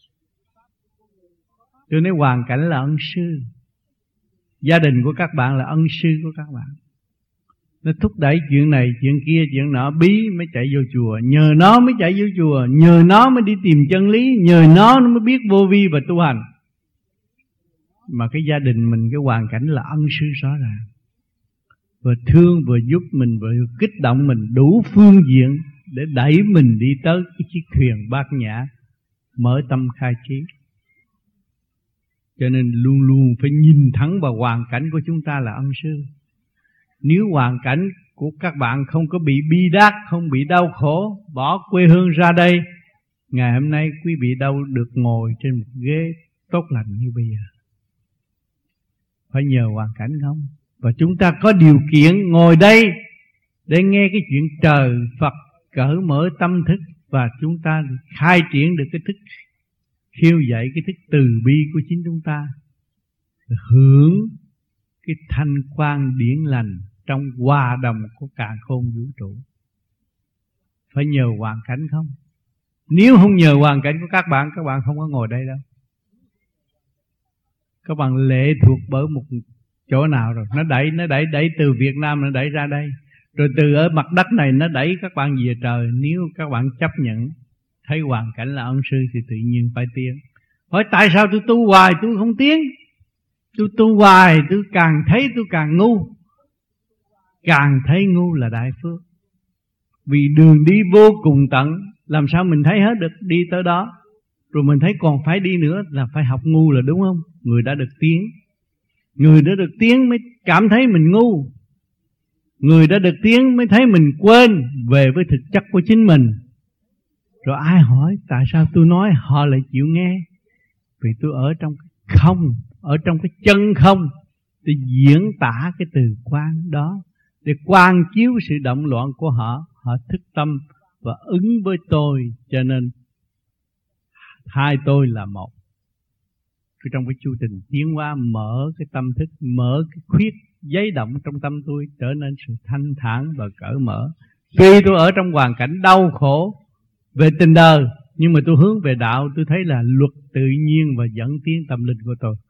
Tôi nói hoàn cảnh là ân sư, gia đình của các bạn là ân sư của các bạn. Nó thúc đẩy chuyện này, chuyện kia, chuyện nọ, bí mới chạy vô chùa. Nhờ nó mới chạy vô chùa, nhờ nó mới đi tìm chân lý, nhờ nó mới biết vô vi và tu hành. Mà cái gia đình mình, cái hoàn cảnh là ân sư rõ ràng, vừa thương vừa giúp mình, vừa kích động mình đủ phương diện để đẩy mình đi tới cái chiếc thuyền bát nhã, mở tâm khai trí. Cho nên luôn luôn phải nhìn thẳng vào hoàn cảnh của chúng ta là ân sư. Nếu hoàn cảnh của các bạn không có bị bi đát, không bị đau khổ, bỏ quê hương ra đây, ngày hôm nay quý vị đâu được ngồi trên một ghế tốt lành như bây giờ. Phải nhờ hoàn cảnh không? Và chúng ta có điều kiện ngồi đây để nghe cái chuyện trời Phật cởi mở tâm thức, và chúng ta khai triển được cái thức khiêu dậy, cái thức từ bi của chính chúng ta, hưởng cái thanh quan điển lành trong hòa đồng của càn khôn vũ trụ. Phải nhờ hoàn cảnh không? Nếu không nhờ hoàn cảnh của các bạn không có ngồi đây đâu. Các bạn lệ thuộc bởi một chỗ nào rồi. Nó đẩy từ Việt Nam nó đẩy ra đây, rồi từ ở mặt đất này nó đẩy các bạn về trời. Nếu các bạn chấp nhận thấy hoàn cảnh là ân sư thì tự nhiên phải tiến. Hỏi tại sao tôi tu hoài tôi không tiến? Tôi tu hoài tôi càng thấy tôi càng ngu. Càng thấy ngu là đại phước. Vì đường đi vô cùng tận, làm sao mình thấy hết được đi tới đó. Rồi mình thấy còn phải đi nữa là phải học ngu là đúng không? Người đã được tiến. Người đã được tiến mới cảm thấy mình ngu. Người đã được tiến mới thấy mình quên về với thực chất của chính mình. Rồi ai hỏi tại sao tôi nói họ lại chịu nghe? Vì tôi ở trong cái không, ở trong cái chân không, tôi diễn tả cái từ quan đó để quang chiếu sự động loạn của họ. Họ thức tâm và ứng với tôi, cho nên hai tôi là một. Trong cái chu trình tiến hóa, mở cái tâm thức, mở cái khuyết giấy động trong tâm tôi, trở nên sự thanh thản và cởi mở. Tuy tôi ở trong hoàn cảnh đau khổ về tình đời, nhưng mà tôi hướng về đạo, tôi thấy là luật tự nhiên và dẫn tiến tâm linh của tôi.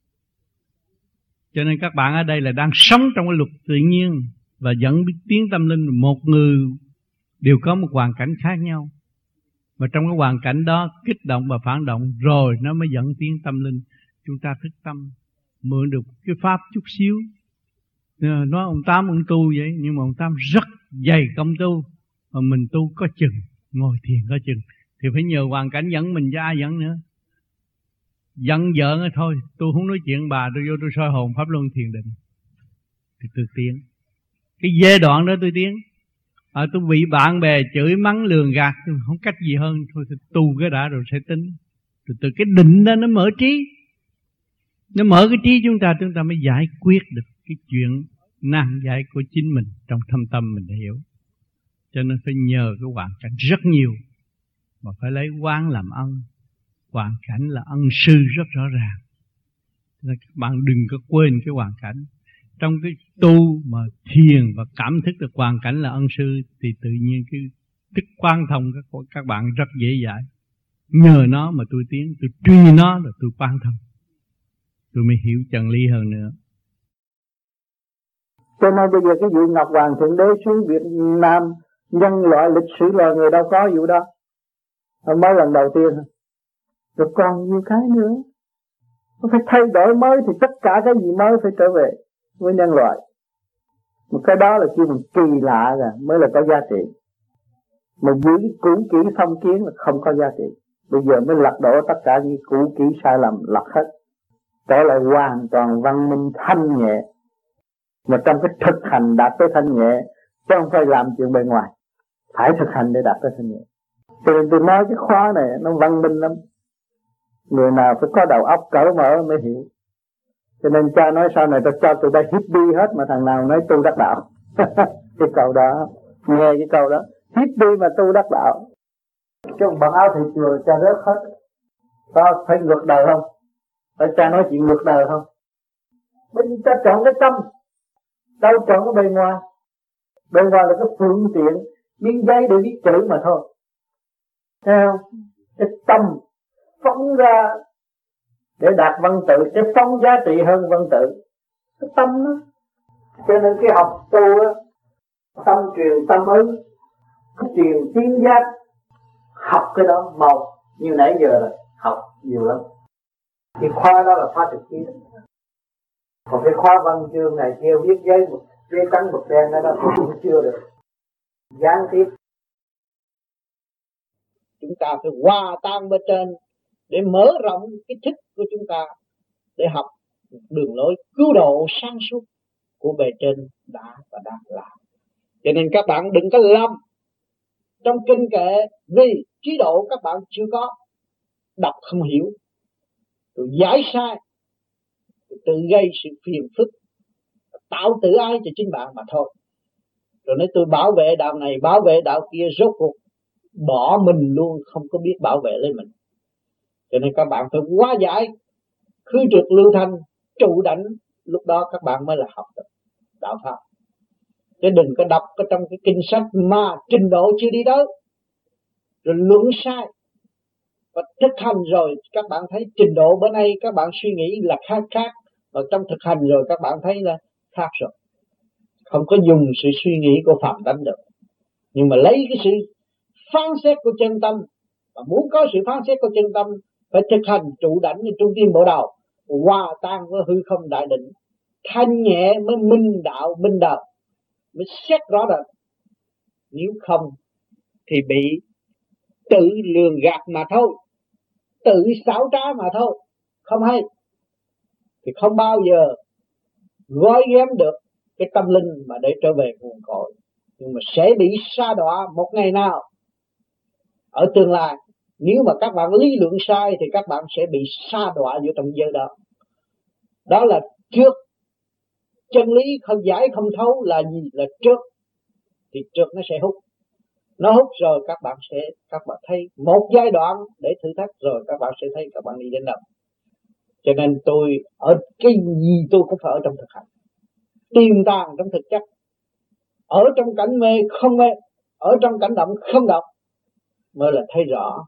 Cho nên các bạn ở đây là đang sống trong cái luật tự nhiên và dẫn tiến tâm linh. Một người đều có một hoàn cảnh khác nhau, và trong cái hoàn cảnh đó kích động và phản động, rồi nó mới dẫn tiến tâm linh. Chúng ta thức tâm, mượn được cái pháp chút xíu. Nói ông Tám ông tu vậy, nhưng mà ông Tám rất dày công tu, mà mình tu có chừng, ngồi thiền có chừng, thì phải nhờ hoàn cảnh dẫn mình, chứ ai dẫn nữa. Giận vợ thôi, tôi không nói chuyện bà, tôi vô tôi soi hồn pháp luân thiền định thì tôi tiến. Cái giai đoạn đó tôi tiến. Tôi bị bạn bè chửi mắng lường gạt, tôi không cách gì hơn, thôi tôi tu cái đã rồi sẽ tính. Rồi từ cái định đó nó mở trí, nó mở cái trí chúng ta mới giải quyết được cái chuyện nan giải của chính mình trong thâm tâm mình để hiểu. Cho nên phải nhờ cái hoàn cảnh rất nhiều, mà phải lấy quán làm ân. Hoàn cảnh là ân sư rất rõ ràng. Nên các bạn đừng có quên cái hoàn cảnh. Trong cái tu mà thiền và cảm thức được hoàn cảnh là ân sư, thì tự nhiên cái thức quan thông các bạn rất dễ dãi. Nhờ nó mà tôi tiến, tôi truy nó là tôi quan thông, tôi mới hiểu chân lý hơn nữa. Cho nên bây giờ cái vị Ngọc Hoàng Thượng Đế xuống Việt Nam, nhân loại lịch sử loài người đâu có vụ đó. Mới lần đầu tiên. Rồi còn nhiều cái nữa. Nó phải thay đổi mới thì tất cả cái gì mới phải trở về với nhân loại. Một cái đó là kêu mình kỳ lạ rồi mới là có giá trị. Mà giữ cũ kỹ phong kiến là không có giá trị. Bây giờ mới lật đổ tất cả những cũ kỹ sai lầm, lật hết. Trở lại hoàn toàn văn minh thanh nhẹ. Mà trong cái thực hành đạt tới thanh nhẹ, chứ không phải làm chuyện bề ngoài. Phải thực hành để đạt tới thanh nhẹ. Cho nên tôi nói cái khóa này nó văn minh lắm. Người nào phải có đầu óc cởi mở mới hiểu. Cho nên cha nói sau này tôi cho tụi bay hippie hết, mà thằng nào nói tu đắc đạo. Cái câu đó, nghe cái câu đó, hippie mà tu đắc đạo. Cái bằng áo thị trường cha rớt hết. Có phải ngược đời không? Phải cha nói chuyện ngược đời không? Bởi vì cha chọn cái tâm, đâu chọn cái bề ngoài. Bề ngoài là cái phương tiện, miếng giấy để viết chữ mà thôi. Thấy không? Cái tâm phóng ra để đạt văn tự, sẽ phóng giá trị hơn văn tự. Cái tâm đó. Cho nên cái học tu á, Tâm truyền tâm ấy, truyền tiếng giác, học cái đó mau. Như nãy giờ là học nhiều lắm. Cái khoa đó là khoa trực tiếp. Còn cái khoa văn chương này kia viết giấy trắng mực đen đó cũng chưa được. Gián tiếp. Chúng ta phải hòa tan bên trên để mở rộng cái thức của chúng ta để học đường lối cứu độ sáng suốt của bề trên đã và đang làm. Cho nên các bạn đừng có lầm trong kinh kệ, vì trí độ các bạn chưa có, đọc không hiểu, rồi giải sai, rồi tự gây sự phiền phức, tạo tự ái cho chính bạn mà thôi. Rồi nói tôi bảo vệ đạo này, bảo vệ đạo kia, rốt cuộc bỏ mình luôn, không có biết bảo vệ lấy mình. Cho nên các bạn phải hóa giải, khứ trượt lưu thanh, trụ đảnh, lúc đó các bạn mới là học được đạo pháp. Chứ đừng có đọc có trong cái kinh sách mà trình độ chưa đi tới, rồi luận sai. Và thực hành rồi các bạn thấy trình độ bữa nay các bạn suy nghĩ là khác, và trong thực hành rồi các bạn thấy là khác rồi. Không có dùng sự suy nghĩ của phàm tánh được, nhưng mà lấy cái sự phán xét của chân tâm. Và muốn có sự phán xét của chân tâm phải thực hành trụ đảnh như trung tim bộ đầu, hòa tan với hư không đại định, thanh nhẹ mới minh đạo minh đời, mới xét rõ rệt. Nếu không thì bị tự lường gạt mà thôi, tự xảo trá mà thôi, không hay. Thì không bao giờ gói ghém được cái tâm linh mà để trở về nguồn cội, nhưng mà sẽ bị sa đọa một ngày nào ở tương lai. Nếu mà các bạn lý luận sai thì các bạn sẽ bị sa đọa vô trong giới đó. Đó là trước. Chân lý không giải không thấu là gì? Là trước. Thì trước nó sẽ hút. Nó hút rồi các bạn thấy một giai đoạn để thử thách, rồi các bạn sẽ thấy các bạn đi đến đâu. Cho nên tôi ở cái gì tôi cũng phải ở trong thực hành, tiềm tàng trong thực chất, ở trong cảnh mê không mê, ở trong cảnh động không động, mới là thấy rõ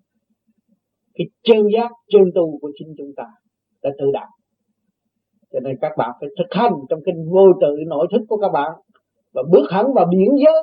cái chân giác chân tu của chính chúng ta đã tự đạt. Cho nên các bạn phải thực hành trong kinh vô tự nội thức của các bạn, và bước hẳn vào biển giới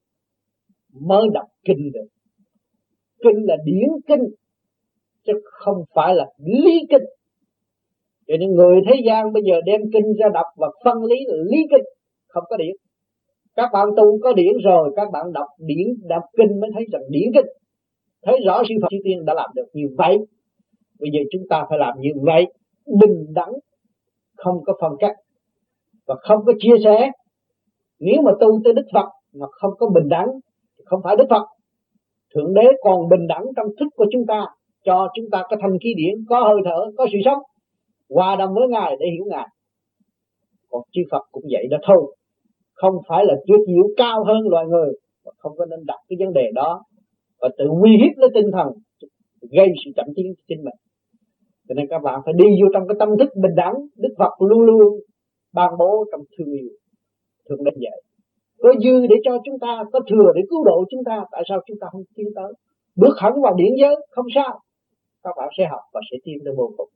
mới đọc kinh được. Kinh là điển kinh chứ không phải là lý kinh. Cho nên người thế gian bây giờ đem kinh ra đọc và phân lý là lý kinh, không có điển. Các bạn tu có điển rồi, các bạn đọc điển, đọc kinh mới thấy rằng điển kinh, thấy rõ sư Phật chư Tiên đã làm được như vậy. Bây giờ chúng ta phải làm như vậy, bình đẳng, không có phân cách và không có chia sẻ. Nếu mà tu tới Đức Phật mà không có bình đẳng thì không phải Đức Phật. Thượng Đế còn bình đẳng trong thức của chúng ta, cho chúng ta có thanh khí điển, có hơi thở, có sự sống, hòa đồng với Ngài để hiểu Ngài. Còn chư Phật cũng vậy đó thôi, không phải là tuyệt diệu cao hơn loài người, và không có nên đặt cái vấn đề đó và tự uy hiếp lấy tinh thần, gây sự chậm tiến cho chính mình. Cho nên các bạn phải đi vô trong cái tâm thức bình đẳng. Đức Phật luôn luôn ban bố trong thương yêu, thương đến vậy. Có dư để cho chúng ta, có thừa để cứu độ chúng ta. Tại sao chúng ta không tiến tới? Bước hẳn vào điển giới, không sao. Các bạn sẽ học và sẽ tiến tới vô cùng.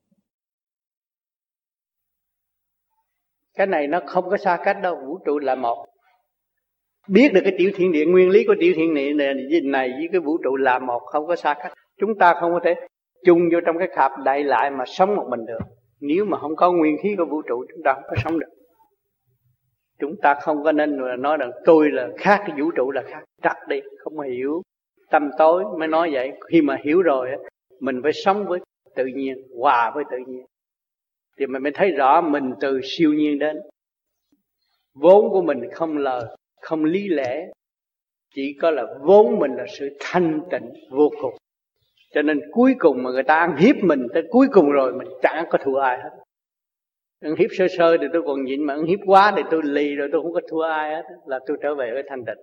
Cái này nó không có xa cách đâu, vũ trụ là một. Biết được cái tiểu thiên địa, nguyên lý của tiểu thiên địa này với cái vũ trụ là một, không có xa cách. Chúng ta không có thể chung vô trong cái khạp đại lại mà sống một mình được. Nếu mà không có nguyên khí của vũ trụ, chúng ta không có sống được. Chúng ta không có nên nói rằng tôi là khác, cái vũ trụ là khác. Trật đi, không hiểu tâm tối mới nói vậy. Khi mà hiểu rồi, mình phải sống với tự nhiên, hòa với tự nhiên, thì mình mới thấy rõ mình từ siêu nhiên đến. Vốn của mình không lời, không lý lẽ, chỉ có là vốn mình là sự thanh tịnh vô cùng. Cho nên cuối cùng mà người ta ăn hiếp mình, tới cuối cùng rồi mình chẳng có thua ai hết. Ăn hiếp sơ sơ thì tôi còn nhịn, mà ăn hiếp quá thì tôi lì rồi, tôi không có thua ai hết. Là tôi trở về với thanh tịnh.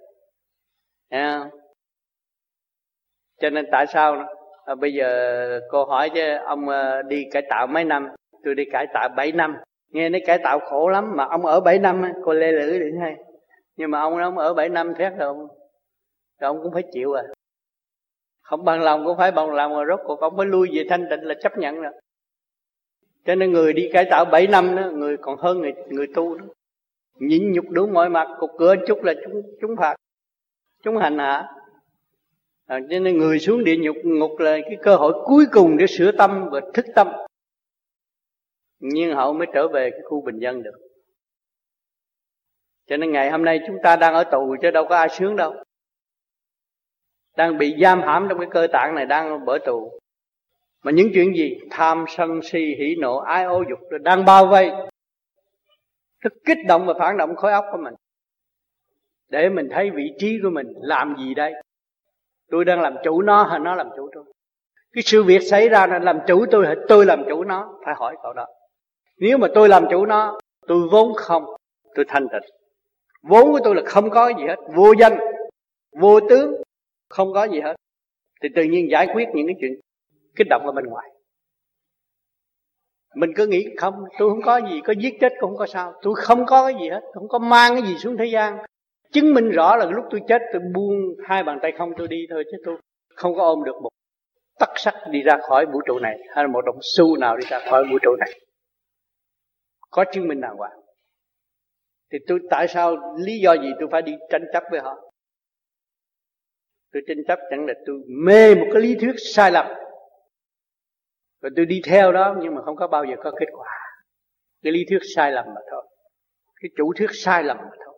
Cho nên tại sao bây giờ cô hỏi chứ ông đi cải tạo mấy năm? Tôi đi cải tạo 7 năm. Nghe nói cải tạo khổ lắm, mà ông ở 7 năm cô lê lưỡi đi hay. Nhưng mà ông ở 7 năm phép rồi ông cũng phải chịu à. Không bằng lòng cũng phải bằng lòng, rồi rốt cuộc ông mới lui về thanh tịnh là chấp nhận rồi. Cho nên người đi cải tạo 7 năm đó, người còn hơn người tu đó. nhịn nhục đủ mọi mặt, cục cửa chút là chúng phạt, chúng hành hạ. Cho nên người xuống địa ngục là cái cơ hội cuối cùng để sửa tâm và thức tâm, nhưng hậu mới trở về cái khu bình dân được. Cho nên ngày hôm nay chúng ta đang ở tù chứ đâu có ai sướng đâu. Đang bị giam hãm trong cái cơ tạng này, đang ở tù. Mà những chuyện gì? Tham sân si hỉ nộ ái ố dục đang bao vây, nó kích động và phản động khối óc của mình, để mình thấy vị trí của mình làm gì đây. Tôi đang làm chủ nó hay nó làm chủ tôi? Cái sự việc xảy ra là làm chủ tôi hay tôi làm chủ nó? Phải hỏi cậu đó. Nếu mà tôi làm chủ nó, tôi vốn không, tôi thanh tịnh. Vốn của tôi là không có gì hết, vô danh, vô tướng, không có gì hết, thì tự nhiên giải quyết những cái chuyện kích động ở bên ngoài. Mình cứ nghĩ không, tôi không có gì, có giết chết cũng không có sao, tôi không có cái gì hết, không có mang cái gì xuống thế gian. Chứng minh rõ là lúc tôi chết tôi buông hai bàn tay không tôi đi thôi, chứ tôi không có ôm được một tấc sắt đi ra khỏi vũ trụ này, hay là một đồng xu nào đi ra khỏi vũ trụ này. Có chứng minh nào hoàng. Thì tôi tại sao, lý do gì tôi phải đi tranh chấp với họ? Tôi tranh chấp chẳng là tôi mê một cái lý thuyết sai lầm, và tôi đi theo đó, nhưng mà không có bao giờ có kết quả. Cái lý thuyết sai lầm mà thôi, cái chủ thuyết sai lầm mà thôi.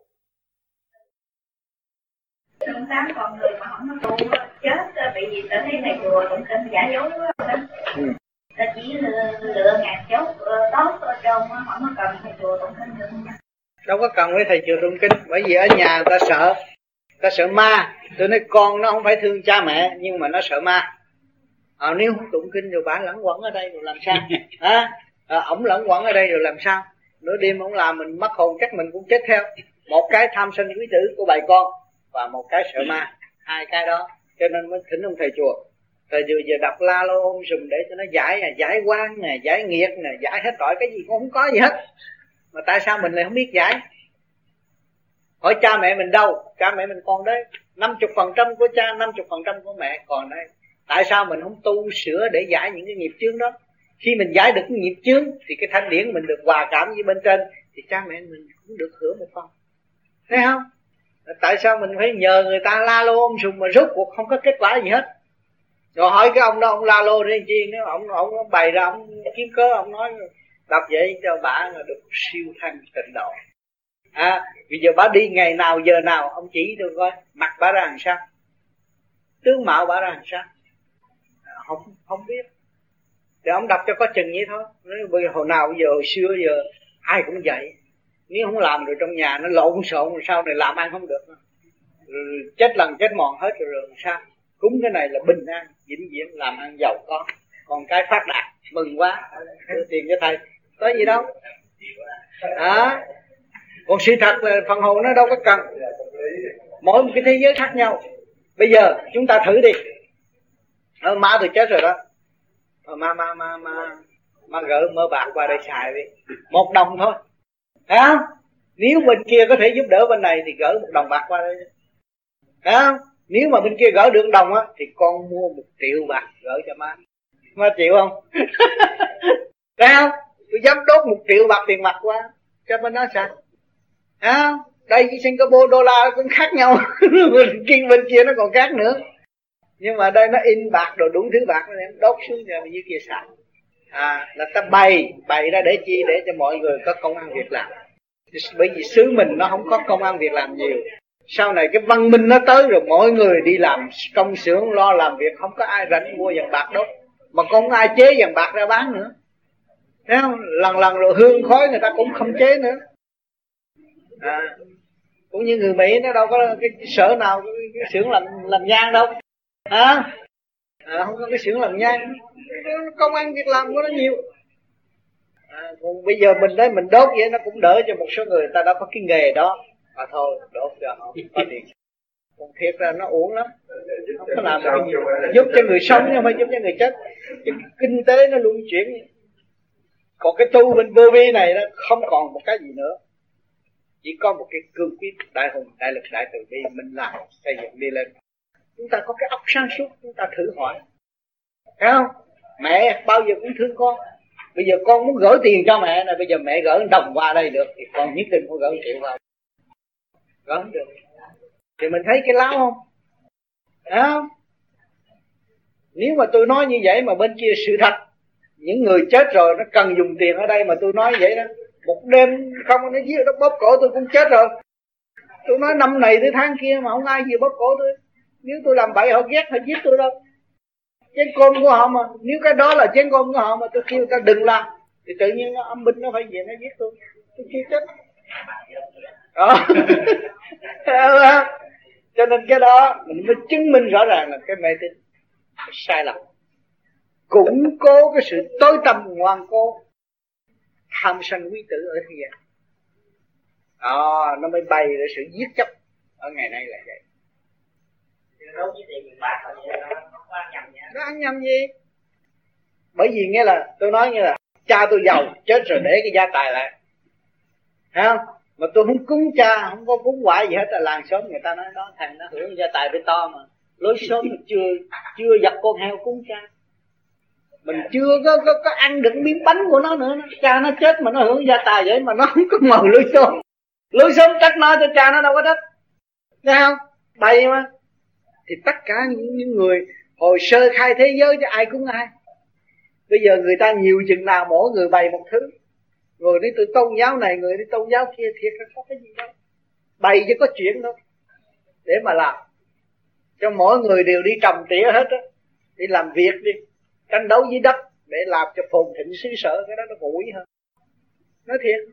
Trong sáng còn người mà không có tu chết bị gì tới thấy thầy chùa cũng kinh giả dối đó. Ta chỉ lựa ngạt chốt tốt ở trong, không có cần thầy chùa tụng kinh được. Đâu có cần với thầy chùa tụng kinh, bởi vì ở nhà ta sợ ma. Tôi nói con nó không phải thương cha mẹ, nhưng mà nó sợ ma. Nếu không tụng kinh rồi bà lẫn quẩn ở đây rồi làm sao? Ổng lẫn quẩn ở đây rồi làm sao? Nửa đêm ổng làm mình mất hồn, chắc mình cũng chết theo. Một cái tham sân quý tử của bầy con, và một cái sợ ma, hai cái đó. Cho nên mới thỉnh ông thầy chùa. Thầy chùa giờ đọc la lô ôm sùm để cho nó giải quan nè, giải nghiệt nè, giải hết tội, cái gì cũng không có gì hết. Mà tại sao mình lại không biết giải? Hỏi cha mẹ mình đâu? Cha mẹ mình còn đấy, 50% của cha, 50% của mẹ còn đấy. Tại sao mình không tu sửa để giải những cái nghiệp chướng đó? Khi mình giải được cái nghiệp chướng thì cái thanh điển mình được hòa cảm với bên trên, thì cha mẹ mình cũng được hưởng một phần. Thấy không? Tại sao mình phải nhờ người ta la lô ôm sùm mà rốt cuộc không có kết quả gì hết? Rồi hỏi cái ông đó, ông la lô riêng chi, nếu ông bày ra, ông kiếm cớ, ông nói đọc vậy cho bà là được siêu thanh tịnh độ. Bây giờ bà đi ngày nào giờ nào ông chỉ được coi mặt bà ra làm sao, tướng mạo bà ra làm sao, không biết. Thì ông đọc cho có chừng vậy thôi. Bây giờ hồi nào bây giờ hồi xưa giờ ai cũng vậy. Nếu không làm rồi trong nhà nó lộn xộn rồi sau này làm ăn không được, rồi chết lần chết mòn hết rồi sao? Cúng cái này là bình an vĩnh viễn, làm ăn giàu có, còn cái phát đạt mừng quá, đưa tiền cho thầy, có gì đâu. Còn sự thật là phần hồn nó đâu có cần. Mỗi một cái thế giới khác nhau. Bây giờ chúng ta thử đi. Má tôi chết rồi đó, má gỡ mỡ bạc qua đây xài đi, 1 đồng thôi, thấy không? Nếu bên kia có thể giúp đỡ bên này thì gỡ 1 đồng bạc qua đây, thấy không? Nếu mà bên kia gỡ được 1 đồng á, thì con mua 1 triệu bạc gỡ cho má. Má chịu không? Thấy không? Tôi dám đốt 1 triệu bạc tiền mặt qua cho bên đó sao? Thấy không? Đây với Singapore đô la cũng khác nhau. Bên kia nó còn khác nữa. Nhưng mà đây nó in bạc rồi đủ thứ bạc, nó đốt xuống cho dưới kia xài. Là ta bày ra để chi? Để cho mọi người có công ăn việc làm. Bởi vì xứ mình nó không có công ăn việc làm nhiều. Sau này cái văn minh nó tới rồi, mọi người đi làm công xưởng lo làm việc, không có ai rảnh mua vàng bạc đốt, mà không ai chế vàng bạc ra bán nữa. Thấy không? Lần rồi hương khói người ta cũng không chế nữa. Cũng như người Mỹ nó đâu có cái sở nào cái xưởng làm nhang đâu. Không có cái xưởng làm nhang, công ăn việc làm của nó nhiều. Còn bây giờ mình đấy mình đốt vậy nó cũng đỡ cho một số người ta đã có cái nghề đó, mà thôi đốt cho họ có tiền. Còn thiệt ra nó uổng lắm, không có làm được nhiều. Giúp cho người sống nhưng không giúp cho người chết. Cái kinh tế nó luân chuyển. Còn cái tu bên vô vi này nó không còn một cái gì nữa, chỉ có một cái cương quyết đại hùng đại lực đại từ bi mình làm xây dựng đi lên. Chúng ta có cái óc sáng suốt, chúng ta thử hỏi, thấy không? Mẹ bao giờ cũng thương con, Bây giờ con muốn gửi tiền cho mẹ này, bây giờ mẹ gửi 1 đồng qua đây được thì con nhất định phải gửi 1 triệu vào. Gửi không được thì mình thấy cái láo không? Thấy không? Nếu mà tôi nói như vậy mà bên kia sự thật, những người chết rồi nó cần dùng tiền ở đây mà tôi nói vậy đó, một đêm không nó giết nó bóp cổ tôi cũng chết rồi. Tôi nói năm này tới tháng kia mà không ai gì bóp cổ tôi. Nếu tôi làm bậy họ ghét họ giết tôi đâu. Chén cơm của họ mà, nếu cái đó là chén cơm của họ mà tôi kêu ta đừng làm thì tự nhiên nó âm binh nó phải về nó giết tôi kêu chết. Cho nên cái đó mình mới chứng minh rõ ràng là cái mê tín sai lầm, củng cố cái sự tối tâm ngoan cố tham sân quý tử ở thế gian. Nó mới bày ra sự giết chấp ở ngày nay là vậy. Nó ăn nhầm gì? Bởi vì nghe là tôi nói như là cha tôi giàu chết rồi để cái gia tài lại, thấy không? Mà tôi không cúng cha, không có cúng quả gì hết, là làng xóm người ta nói đó thằng nó hưởng gia tài phải to mà lối xóm chưa giặt con heo cúng cha. Mình chưa có ăn được miếng bánh của nó nữa. Cha nó chết mà nó hưởng gia tài vậy mà nó không có mời lối xóm trách nó cho cha nó đâu có trách, thấy không? Bày mà. Thì tất cả những người hồi sơ khai thế giới cho ai cúng ai. Bây giờ người ta nhiều chừng nào mỗi người bày một thứ. Người đi từ tôn giáo này, người đi tôn giáo kia, thiệt là có cái gì đâu. Bày chứ có chuyện đâu để mà làm. Cho mỗi người đều đi trồng tỉa hết á, đi làm việc đi, tranh đấu với đất để làm cho phồn thịnh xứ sở, cái đó nó vô ý hơn. Nói thiệt.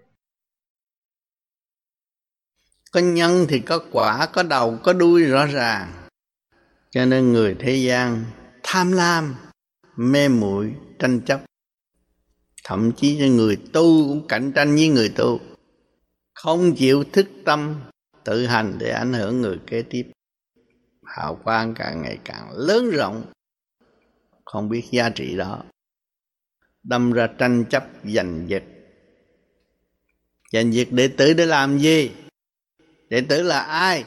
Có nhân thì có quả, có đầu có đuôi rõ ràng. Cho nên người thế gian tham lam, mê muội, tranh chấp. Thậm chí cho người tu cũng cạnh tranh với người tu, không chịu thức tâm tự hành để ảnh hưởng người kế tiếp. Hào quang càng ngày càng lớn rộng, không biết giá trị đó, đâm ra tranh chấp giành giật. Giành giật đệ tử để làm gì? Đệ tử là ai?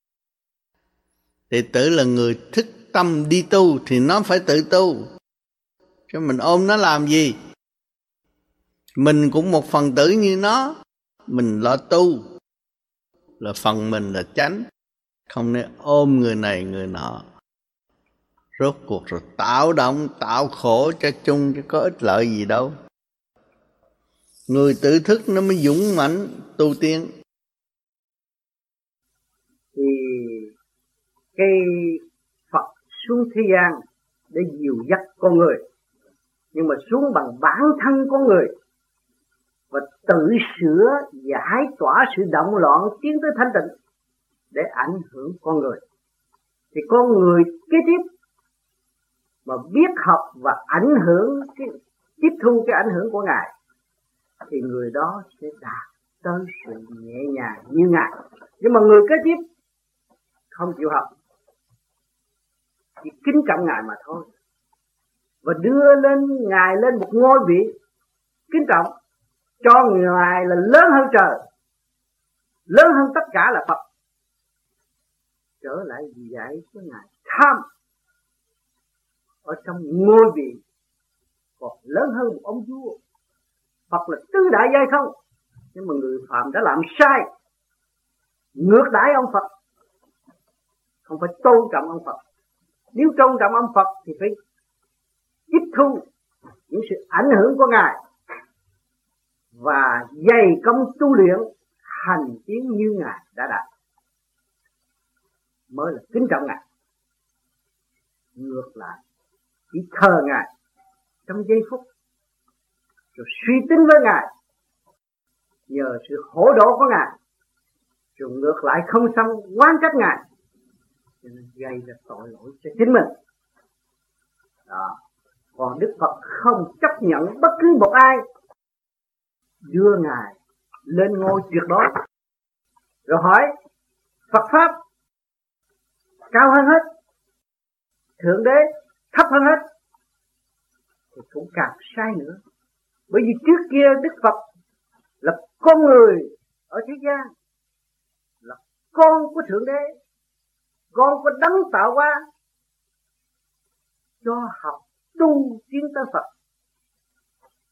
Đệ tử là người thức tâm đi tu thì nó phải tự tu, chứ mình ôm nó làm gì? Mình cũng một phần tử như nó, mình lo tu là phần mình là chánh, không nên ôm người này người nọ. Rốt cuộc rồi tạo động, tạo khổ cho chung chứ có ích lợi gì đâu. Người tự thức nó mới dũng mãnh tu tiên. Thì cái Phật xuống thế gian để dìu dắt con người, nhưng mà xuống bằng bản thân con người và tự sửa giải tỏa sự động loạn tiến tới thanh tịnh để ảnh hưởng con người. Thì con người kế tiếp mà biết học và ảnh hưởng, tiếp thu cái ảnh hưởng của Ngài, thì người đó sẽ đạt tới sự nhẹ nhàng như Ngài. Nhưng mà người kế tiếp không chịu học, chỉ kính trọng Ngài mà thôi, và đưa lên Ngài lên một ngôi vị kính trọng, cho Ngài là lớn hơn trời, lớn hơn tất cả là Phật. Trở lại dạy cho Ngài tham ở trong ngôi vị còn lớn hơn một ông vua. Phật là tứ đại giai không, nhưng mà người phạm đã làm sai, ngược đãi ông Phật, không phải tôn trọng ông Phật. Nếu tôn trọng ông Phật thì phải tiếp thu những sự ảnh hưởng của Ngài và dày công tu luyện hành tiến như Ngài đã đạt, mới là kính trọng Ngài. Ngược lại chỉ thờ Ngài trong giây phút rồi suy tính với Ngài nhờ sự hỗ độ của Ngài, rồi ngược lại không xong oán trách Ngài, cho nên gây ra tội lỗi cho chính mình. Đó. Còn Đức Phật không chấp nhận bất cứ một ai đưa Ngài lên ngôi tuyệt đối, rồi hỏi Phật Pháp cao hơn hết, Thượng Đế thấp hơn hết, thì cũng càng sai nữa. Bởi vì trước kia Đức Phật là con người ở thế gian, là con của Thượng Đế, con của Đấng tạo hóa, cho học tu tiến tới Phật,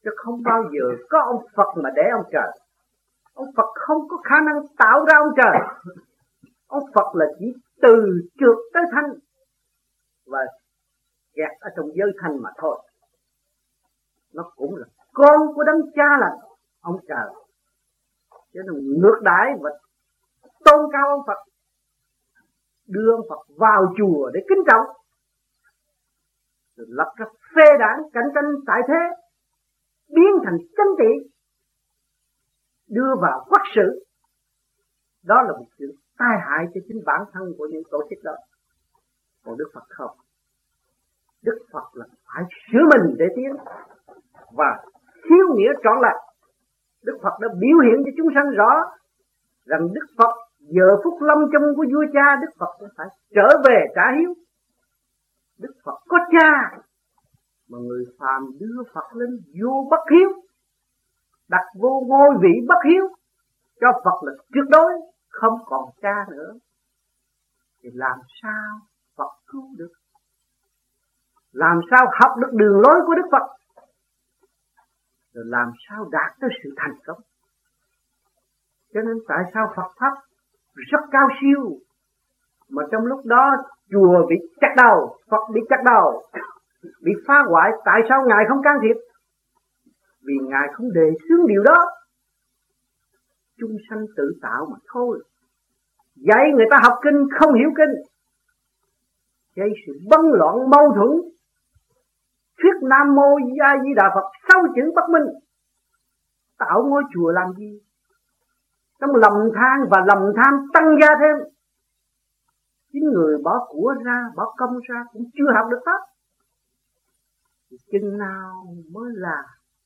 chứ không bao giờ có ông Phật mà để ông trời. Ông Phật không có khả năng tạo ra ông trời. Ông Phật là chỉ từ trượt tới thanh và kẹt ở trong giới thanh mà thôi. Nó cũng là con của đấng cha là ông trời, cho nên ngược đãi và tôn cao ông Phật, đưa ông Phật vào chùa để kính trọng, rồi lập ra phê đảng cạnh tranh tại thế, biến thành chính trị, đưa vào quốc sự. Đó là một sự tai hại cho chính bản thân của những tổ chức đó. Còn Đức Phật không. Đức Phật là phải sửa mình để tiến và hiếu nghĩa trọn lành. Đức Phật đã biểu hiện cho chúng sanh rõ rằng Đức Phật giờ phút lâm chung của vua cha, Đức Phật sẽ phải trở về trả hiếu. Đức Phật có cha mà người phàm đưa Phật lên vô bất hiếu, đặt vô ngôi vị bất hiếu, cho Phật là tuyệt đối không còn cha nữa, thì làm sao Phật cứu được? Làm sao học được đường lối của Đức Phật? Rồi làm sao đạt tới sự thành công? Cho nên tại sao Phật Pháp rất cao siêu, mà trong lúc đó chùa bị chặt đầu, Phật bị chặt đầu, bị phá hoại. Tại sao Ngài không can thiệp? Vì Ngài không đề xướng điều đó. Chúng sanh tự tạo mà thôi. Dạy người ta học kinh không hiểu kinh, gây sự bấn loạn mâu thuẫn. Thuyết Nam Mô A Di Đà Phật 6 chữ bất minh. Tạo ngôi chùa làm gì? Trong lầm than và lầm tham tăng gia thêm. Chính người bỏ của ra, bỏ công ra cũng chưa học được pháp. Thì chừng nào mới là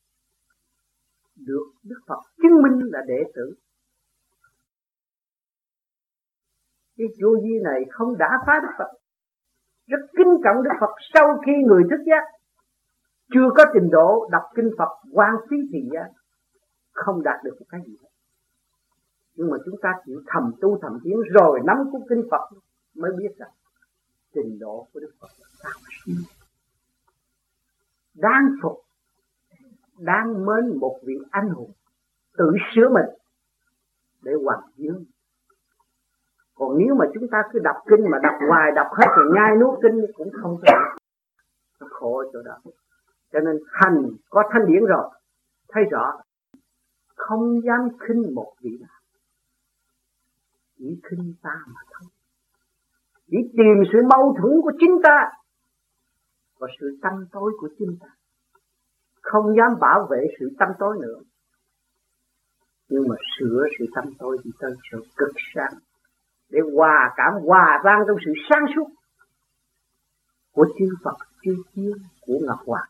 được Đức Phật chứng minh là đệ tử? Cái vô vi này không đã phá Đức Phật, rất kính trọng Đức Phật. Sau khi người thức giác, chưa có trình độ đọc kinh Phật hoang phí thời gian, không đạt được một cái gì hết. Nhưng mà chúng ta chịu thầm tu thầm tiến rồi nắm cuốn kinh Phật mới biết rằng trình độ của Đức Phật là cao siêu, đáng phục, đáng mến một vị anh hùng tự sửa mình để hoàn dương. Còn nếu mà chúng ta cứ đọc kinh mà đọc hoài, đọc hết rồi nhai nuốt kinh cũng không thể, nó khổ ở chỗ đó. Cho nên hành có thanh điển rồi, thấy rõ, không dám khinh một vị nào, chỉ khinh ta mà thôi. Chỉ tìm sự mâu thuẫn của chính ta và sự tăm tối của chính ta, không dám bảo vệ sự tăm tối nữa. Nhưng mà sửa sự tăm tối thì tới sự cực sáng, để hòa cảm, hòa vang trong sự sáng suốt của chư Phật, chư Thiên, của Ngọc Hoàng.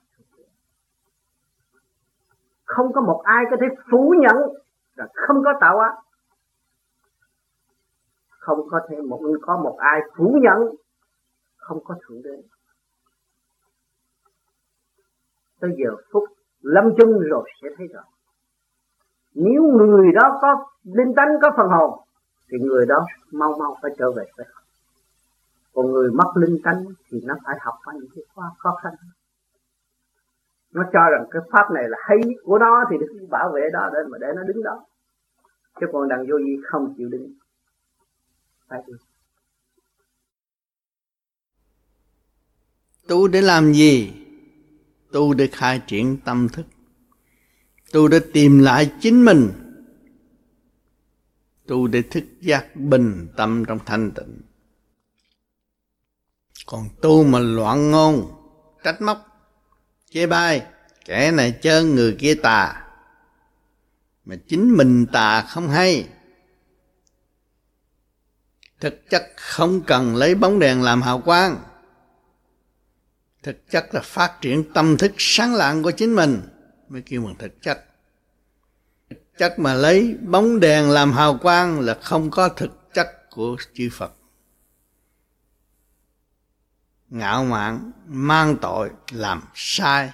Không có một ai có thể phủ nhận là không có tạo ác. Không có thể có một ai phủ nhận không có Thượng Đế. Tới giờ phút lâm chung rồi sẽ thấy rõ. Nếu người đó có linh tánh, có phần hồn, thì người đó mau mau phải trở về với Phật. Còn người mất linh tánh thì nó phải học qua những cái khó khăn. Nó cho rằng cái pháp này là hay của nó thì được bảo vệ đó để nó đứng đó. Chứ còn đằng vô vi không chịu đứng. Phải đi. Tu để làm gì? Tu để khai triển tâm thức. Tu để tìm lại chính mình. Tu để thức giác bình tâm trong thanh tịnh. Còn tu mà loạn ngôn, trách móc, chê bai, kẻ này chơn người kia tà, mà chính mình tà không hay. Thực chất không cần lấy bóng đèn làm hào quang. Thực chất là phát triển tâm thức sáng lạng của chính mình mới kêu bằng thực chất. Thực chất mà lấy bóng đèn làm hào quang là không có thực chất của chư Phật. Ngạo mạn, mang tội, làm sai,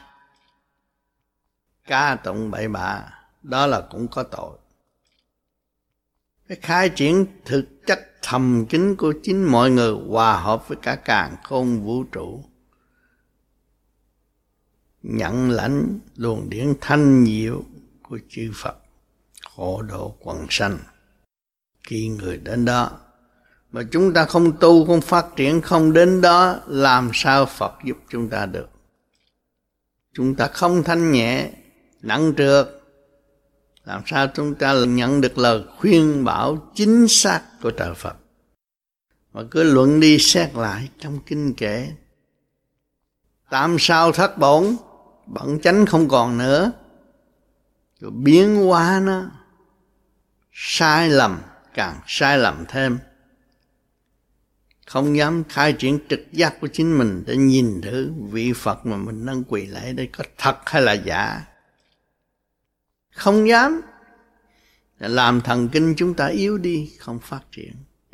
ca tụng bậy bạ, đó là cũng có tội. Cái khai triển thực chất thầm kín của chính mọi người hòa hợp với cả càn khôn vũ trụ nhận lãnh luồng điển thanh diệu của chư Phật hộ độ quần sanh. Khi người đến đó mà chúng ta không tu, không phát triển, không đến đó, làm sao Phật giúp chúng ta được? Chúng ta không thanh nhẹ, nặng trược, làm sao chúng ta nhận được lời khuyên bảo chính xác của trời Phật? Mà cứ luận đi xét lại trong kinh kệ, tam sao thất bổn, bẩn chánh không còn nữa, rồi biến hóa nó sai lầm, càng sai lầm thêm. Không dám khai triển trực giác của chính mình để nhìn thử vị Phật mà mình đang quỳ lạy đây có thật hay là giả. Không dám, làm thần kinh chúng ta yếu đi, không phát triển.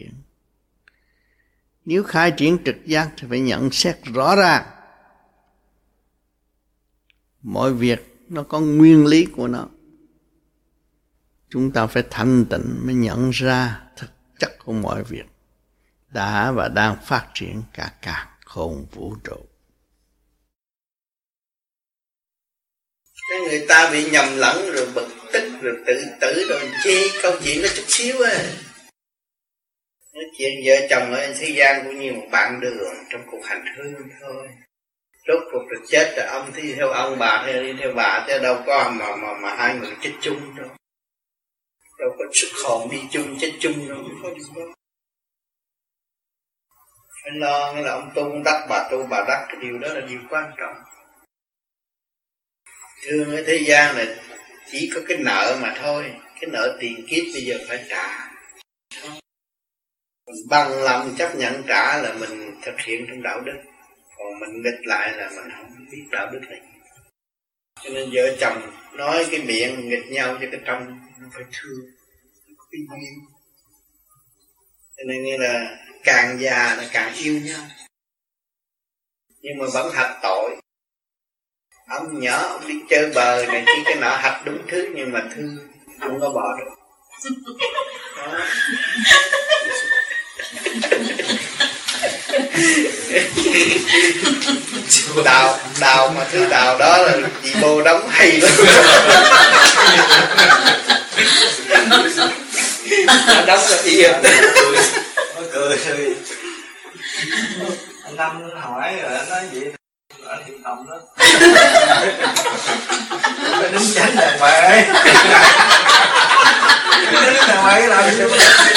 Nếu khai triển trực giác thì phải nhận xét rõ ràng. Mọi việc nó có nguyên lý của nó. Chúng ta phải thanh tịnh mới nhận ra thực chất của mọi việc đã và đang phát triển cả càn khôn vũ trụ. Cái người ta bị nhầm lẫn rồi bực tức rồi tự tử rồi chê câu chuyện nó chút xíu á. Nói chuyện vợ chồng ở thế gian cũng như một bạn đường trong cuộc hành hương thôi. Rốt cuộc rồi chết rồi ông đi theo ông, bà đi theo bà, chứ đâu có mà hai người chết chung đâu. Đâu có xuất hồn đi chung, chết chung đâu, không có gì đâu. Phải lo là ông tu đắc, bà tu bà đắc, cái điều đó là điều quan trọng. Thương ở thế gian này chỉ có cái nợ mà thôi, cái nợ tiền kiếp bây giờ phải trả. Mình bằng lòng chấp nhận trả là mình thực hiện trong đạo đức, còn mình nghịch lại là mình không biết đạo đức này. Cho nên vợ chồng nói cái miệng nghịch nhau cho cái trong nó phải thương, cái duyên. Cho nên như là càng già là càng yêu nhau, nhưng mà vẫn hạch tội. Ông nhỏ ông đi chơi bời này chỉ cái nọ hạch đúng thứ, nhưng mà thương không có bỏ được. Đào mà thứ đào đó là chị Bô đóng hay lắm. Đóng là yên. Nó cười. Anh Năm nó hỏi rồi anh nói vậy anh hiểu tâm đó. Phải đứng chánh đàng hoàng. Đứng đàng hoàng làm gì.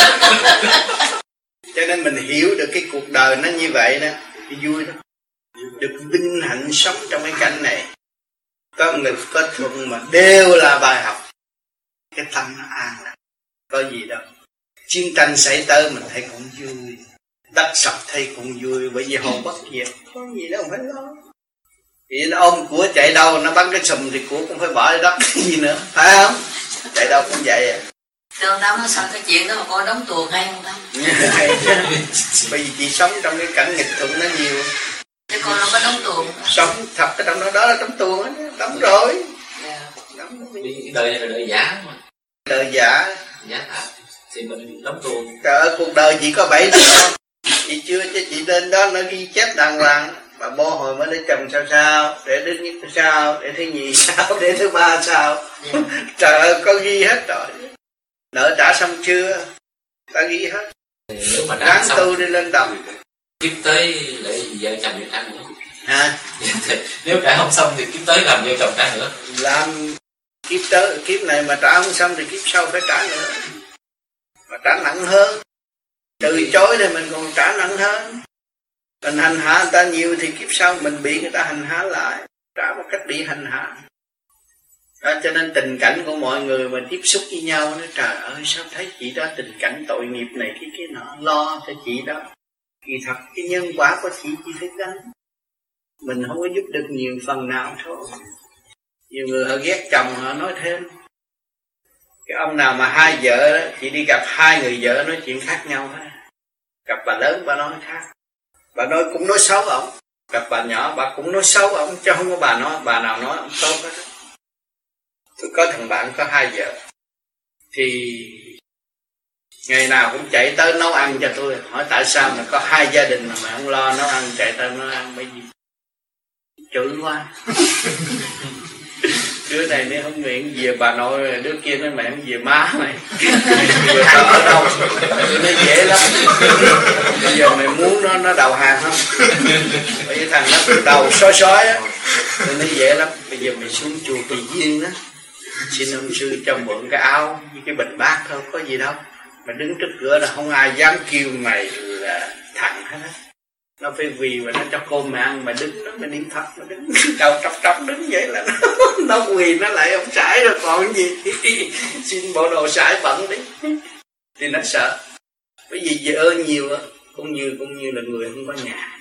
Cho nên mình hiểu được cái cuộc đời nó như vậy đó thì vui đó. Được vinh hạnh sống trong cái cảnh này, có nghịch có thuận mà đều là bài học. Cái tâm nó an lành, có gì đâu. Chiến tranh xảy tới mình thấy cũng vui, đất sập thấy cũng vui, bởi vì hồn bất diệt, có gì đâu phải lo. Vì nó ôm của chạy đâu, nó bắn cái sùm thì của cũng phải bỏ đất cái gì nữa, phải không? Chạy đâu cũng vậy à. Đường đâu nó sợ cái chuyện đó mà coi đóng tuồng hay không ta? Bởi vì chị sống trong cái cảnh nghịch thuận nó nhiều. Chứ con đâu có đóng tuồng. Sống thật cái trong đó là đóng tuồng á, đóng rồi. Đi đời này là đời giả mà. Đời giả. Giả thật. Thì mình đóng tuồng. Trời ơi, cuộc đời chỉ có 7 năm. Chị chưa cho chị lên đó nó ghi chép đàng hoàng. Bà Bô hồi mới lấy chồng sao, để đến nhất sao, để thứ nhì sao, để thứ ba sao. Trời ơi, có ghi hết rồi. Nợ trả xong chưa? Ta ghi hết. Nếu mà đáng tu đi lên đồng. Kiếp tới để vợ chồng người ta nữa. Hả? Nếu trả không xong thì kiếp tới làm vợ chồng trả nữa. Làm kiếp này mà trả không xong thì kiếp sau phải trả nữa. Mà trả nặng hơn. Từ chối thì mình còn trả nặng hơn. Mình hành hạ người ta nhiều thì kiếp sau mình bị người ta hành hạ lại, trả một cách bị hành hạ. Đó, cho nên tình cảnh của mọi người mà tiếp xúc với nhau, nói trời ơi sao thấy chị đó tình cảnh tội nghiệp này cái nọ, lo cho chị đó. Kỳ thật cái nhân quả của chị phải gánh. Mình không có giúp được nhiều phần nào thôi. Nhiều người họ ghét chồng họ nói thêm. Cái ông nào mà hai vợ đó, chị đi gặp hai người vợ nói chuyện khác nhau hết. Gặp bà lớn bà nói khác. Bà nói cũng nói xấu ổng. Gặp bà nhỏ bà cũng nói xấu ổng, chứ không có bà nào nói ổng tốt hết. Tôi có thằng bạn có hai vợ, thì ngày nào cũng chạy tới nấu ăn cho tôi. Hỏi tại sao mà có hai gia đình mà không lo nấu ăn, chạy tới nấu ăn bởi vì chửi quá. Đứa này nó không nguyện về bà nội, đứa kia nó mẹ không về má mày. Bây giờ ở đâu nó dễ lắm. Bây giờ mày muốn nó đầu hàng không? Bây giờ thằng nó đầu sói á thì nó dễ lắm. Bây giờ mày xuống chùa Kỳ Viên á, xin ông sư cho mượn cái áo với cái bình bát thôi, có gì đâu. Mà đứng trước cửa là không ai dám kêu mày là thằng hết á. Nó phải vì mà nó cho cơm mày ăn, mà đứng đó mà niệm Phật, mà đứng đầu trọc đứng vậy là nó quỳ nó lại ông sải rồi còn gì. Xin bộ đồ sải bẩn đi thì nó sợ. Bởi vì vợ nhiều á, cũng như là người không có nhà.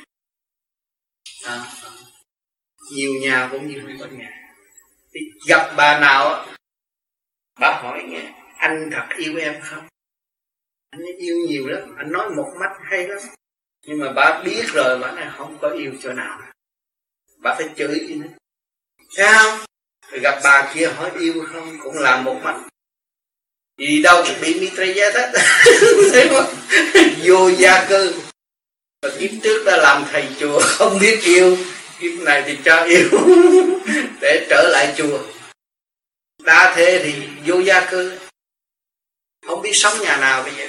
Nhiều nhà cũng như không có nhà. Thì gặp bà nào á, bà hỏi nghe, anh thật yêu em không? Anh yêu nhiều lắm, anh nói một mắt hay lắm. Nhưng mà bà biết rồi, bà này không có yêu chỗ nào. Bà phải chửi gì nữa. Thấy không? Rồi gặp bà kia hỏi yêu không, cũng làm một mắt. Vì đâu cũng bị Mitraya hết. Thấy không? Vô gia cư. Và kiếp trước đã làm thầy chùa không biết yêu, kiếp này thì cho yêu để trở lại chùa. Đa thế thì vô gia cư, không biết sống nhà nào bây giờ.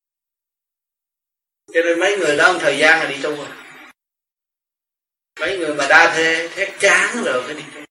Cho nên mấy người đó một thời gian là đi tu rồi. Mấy người mà đa thế thét chán rồi cái đi tu.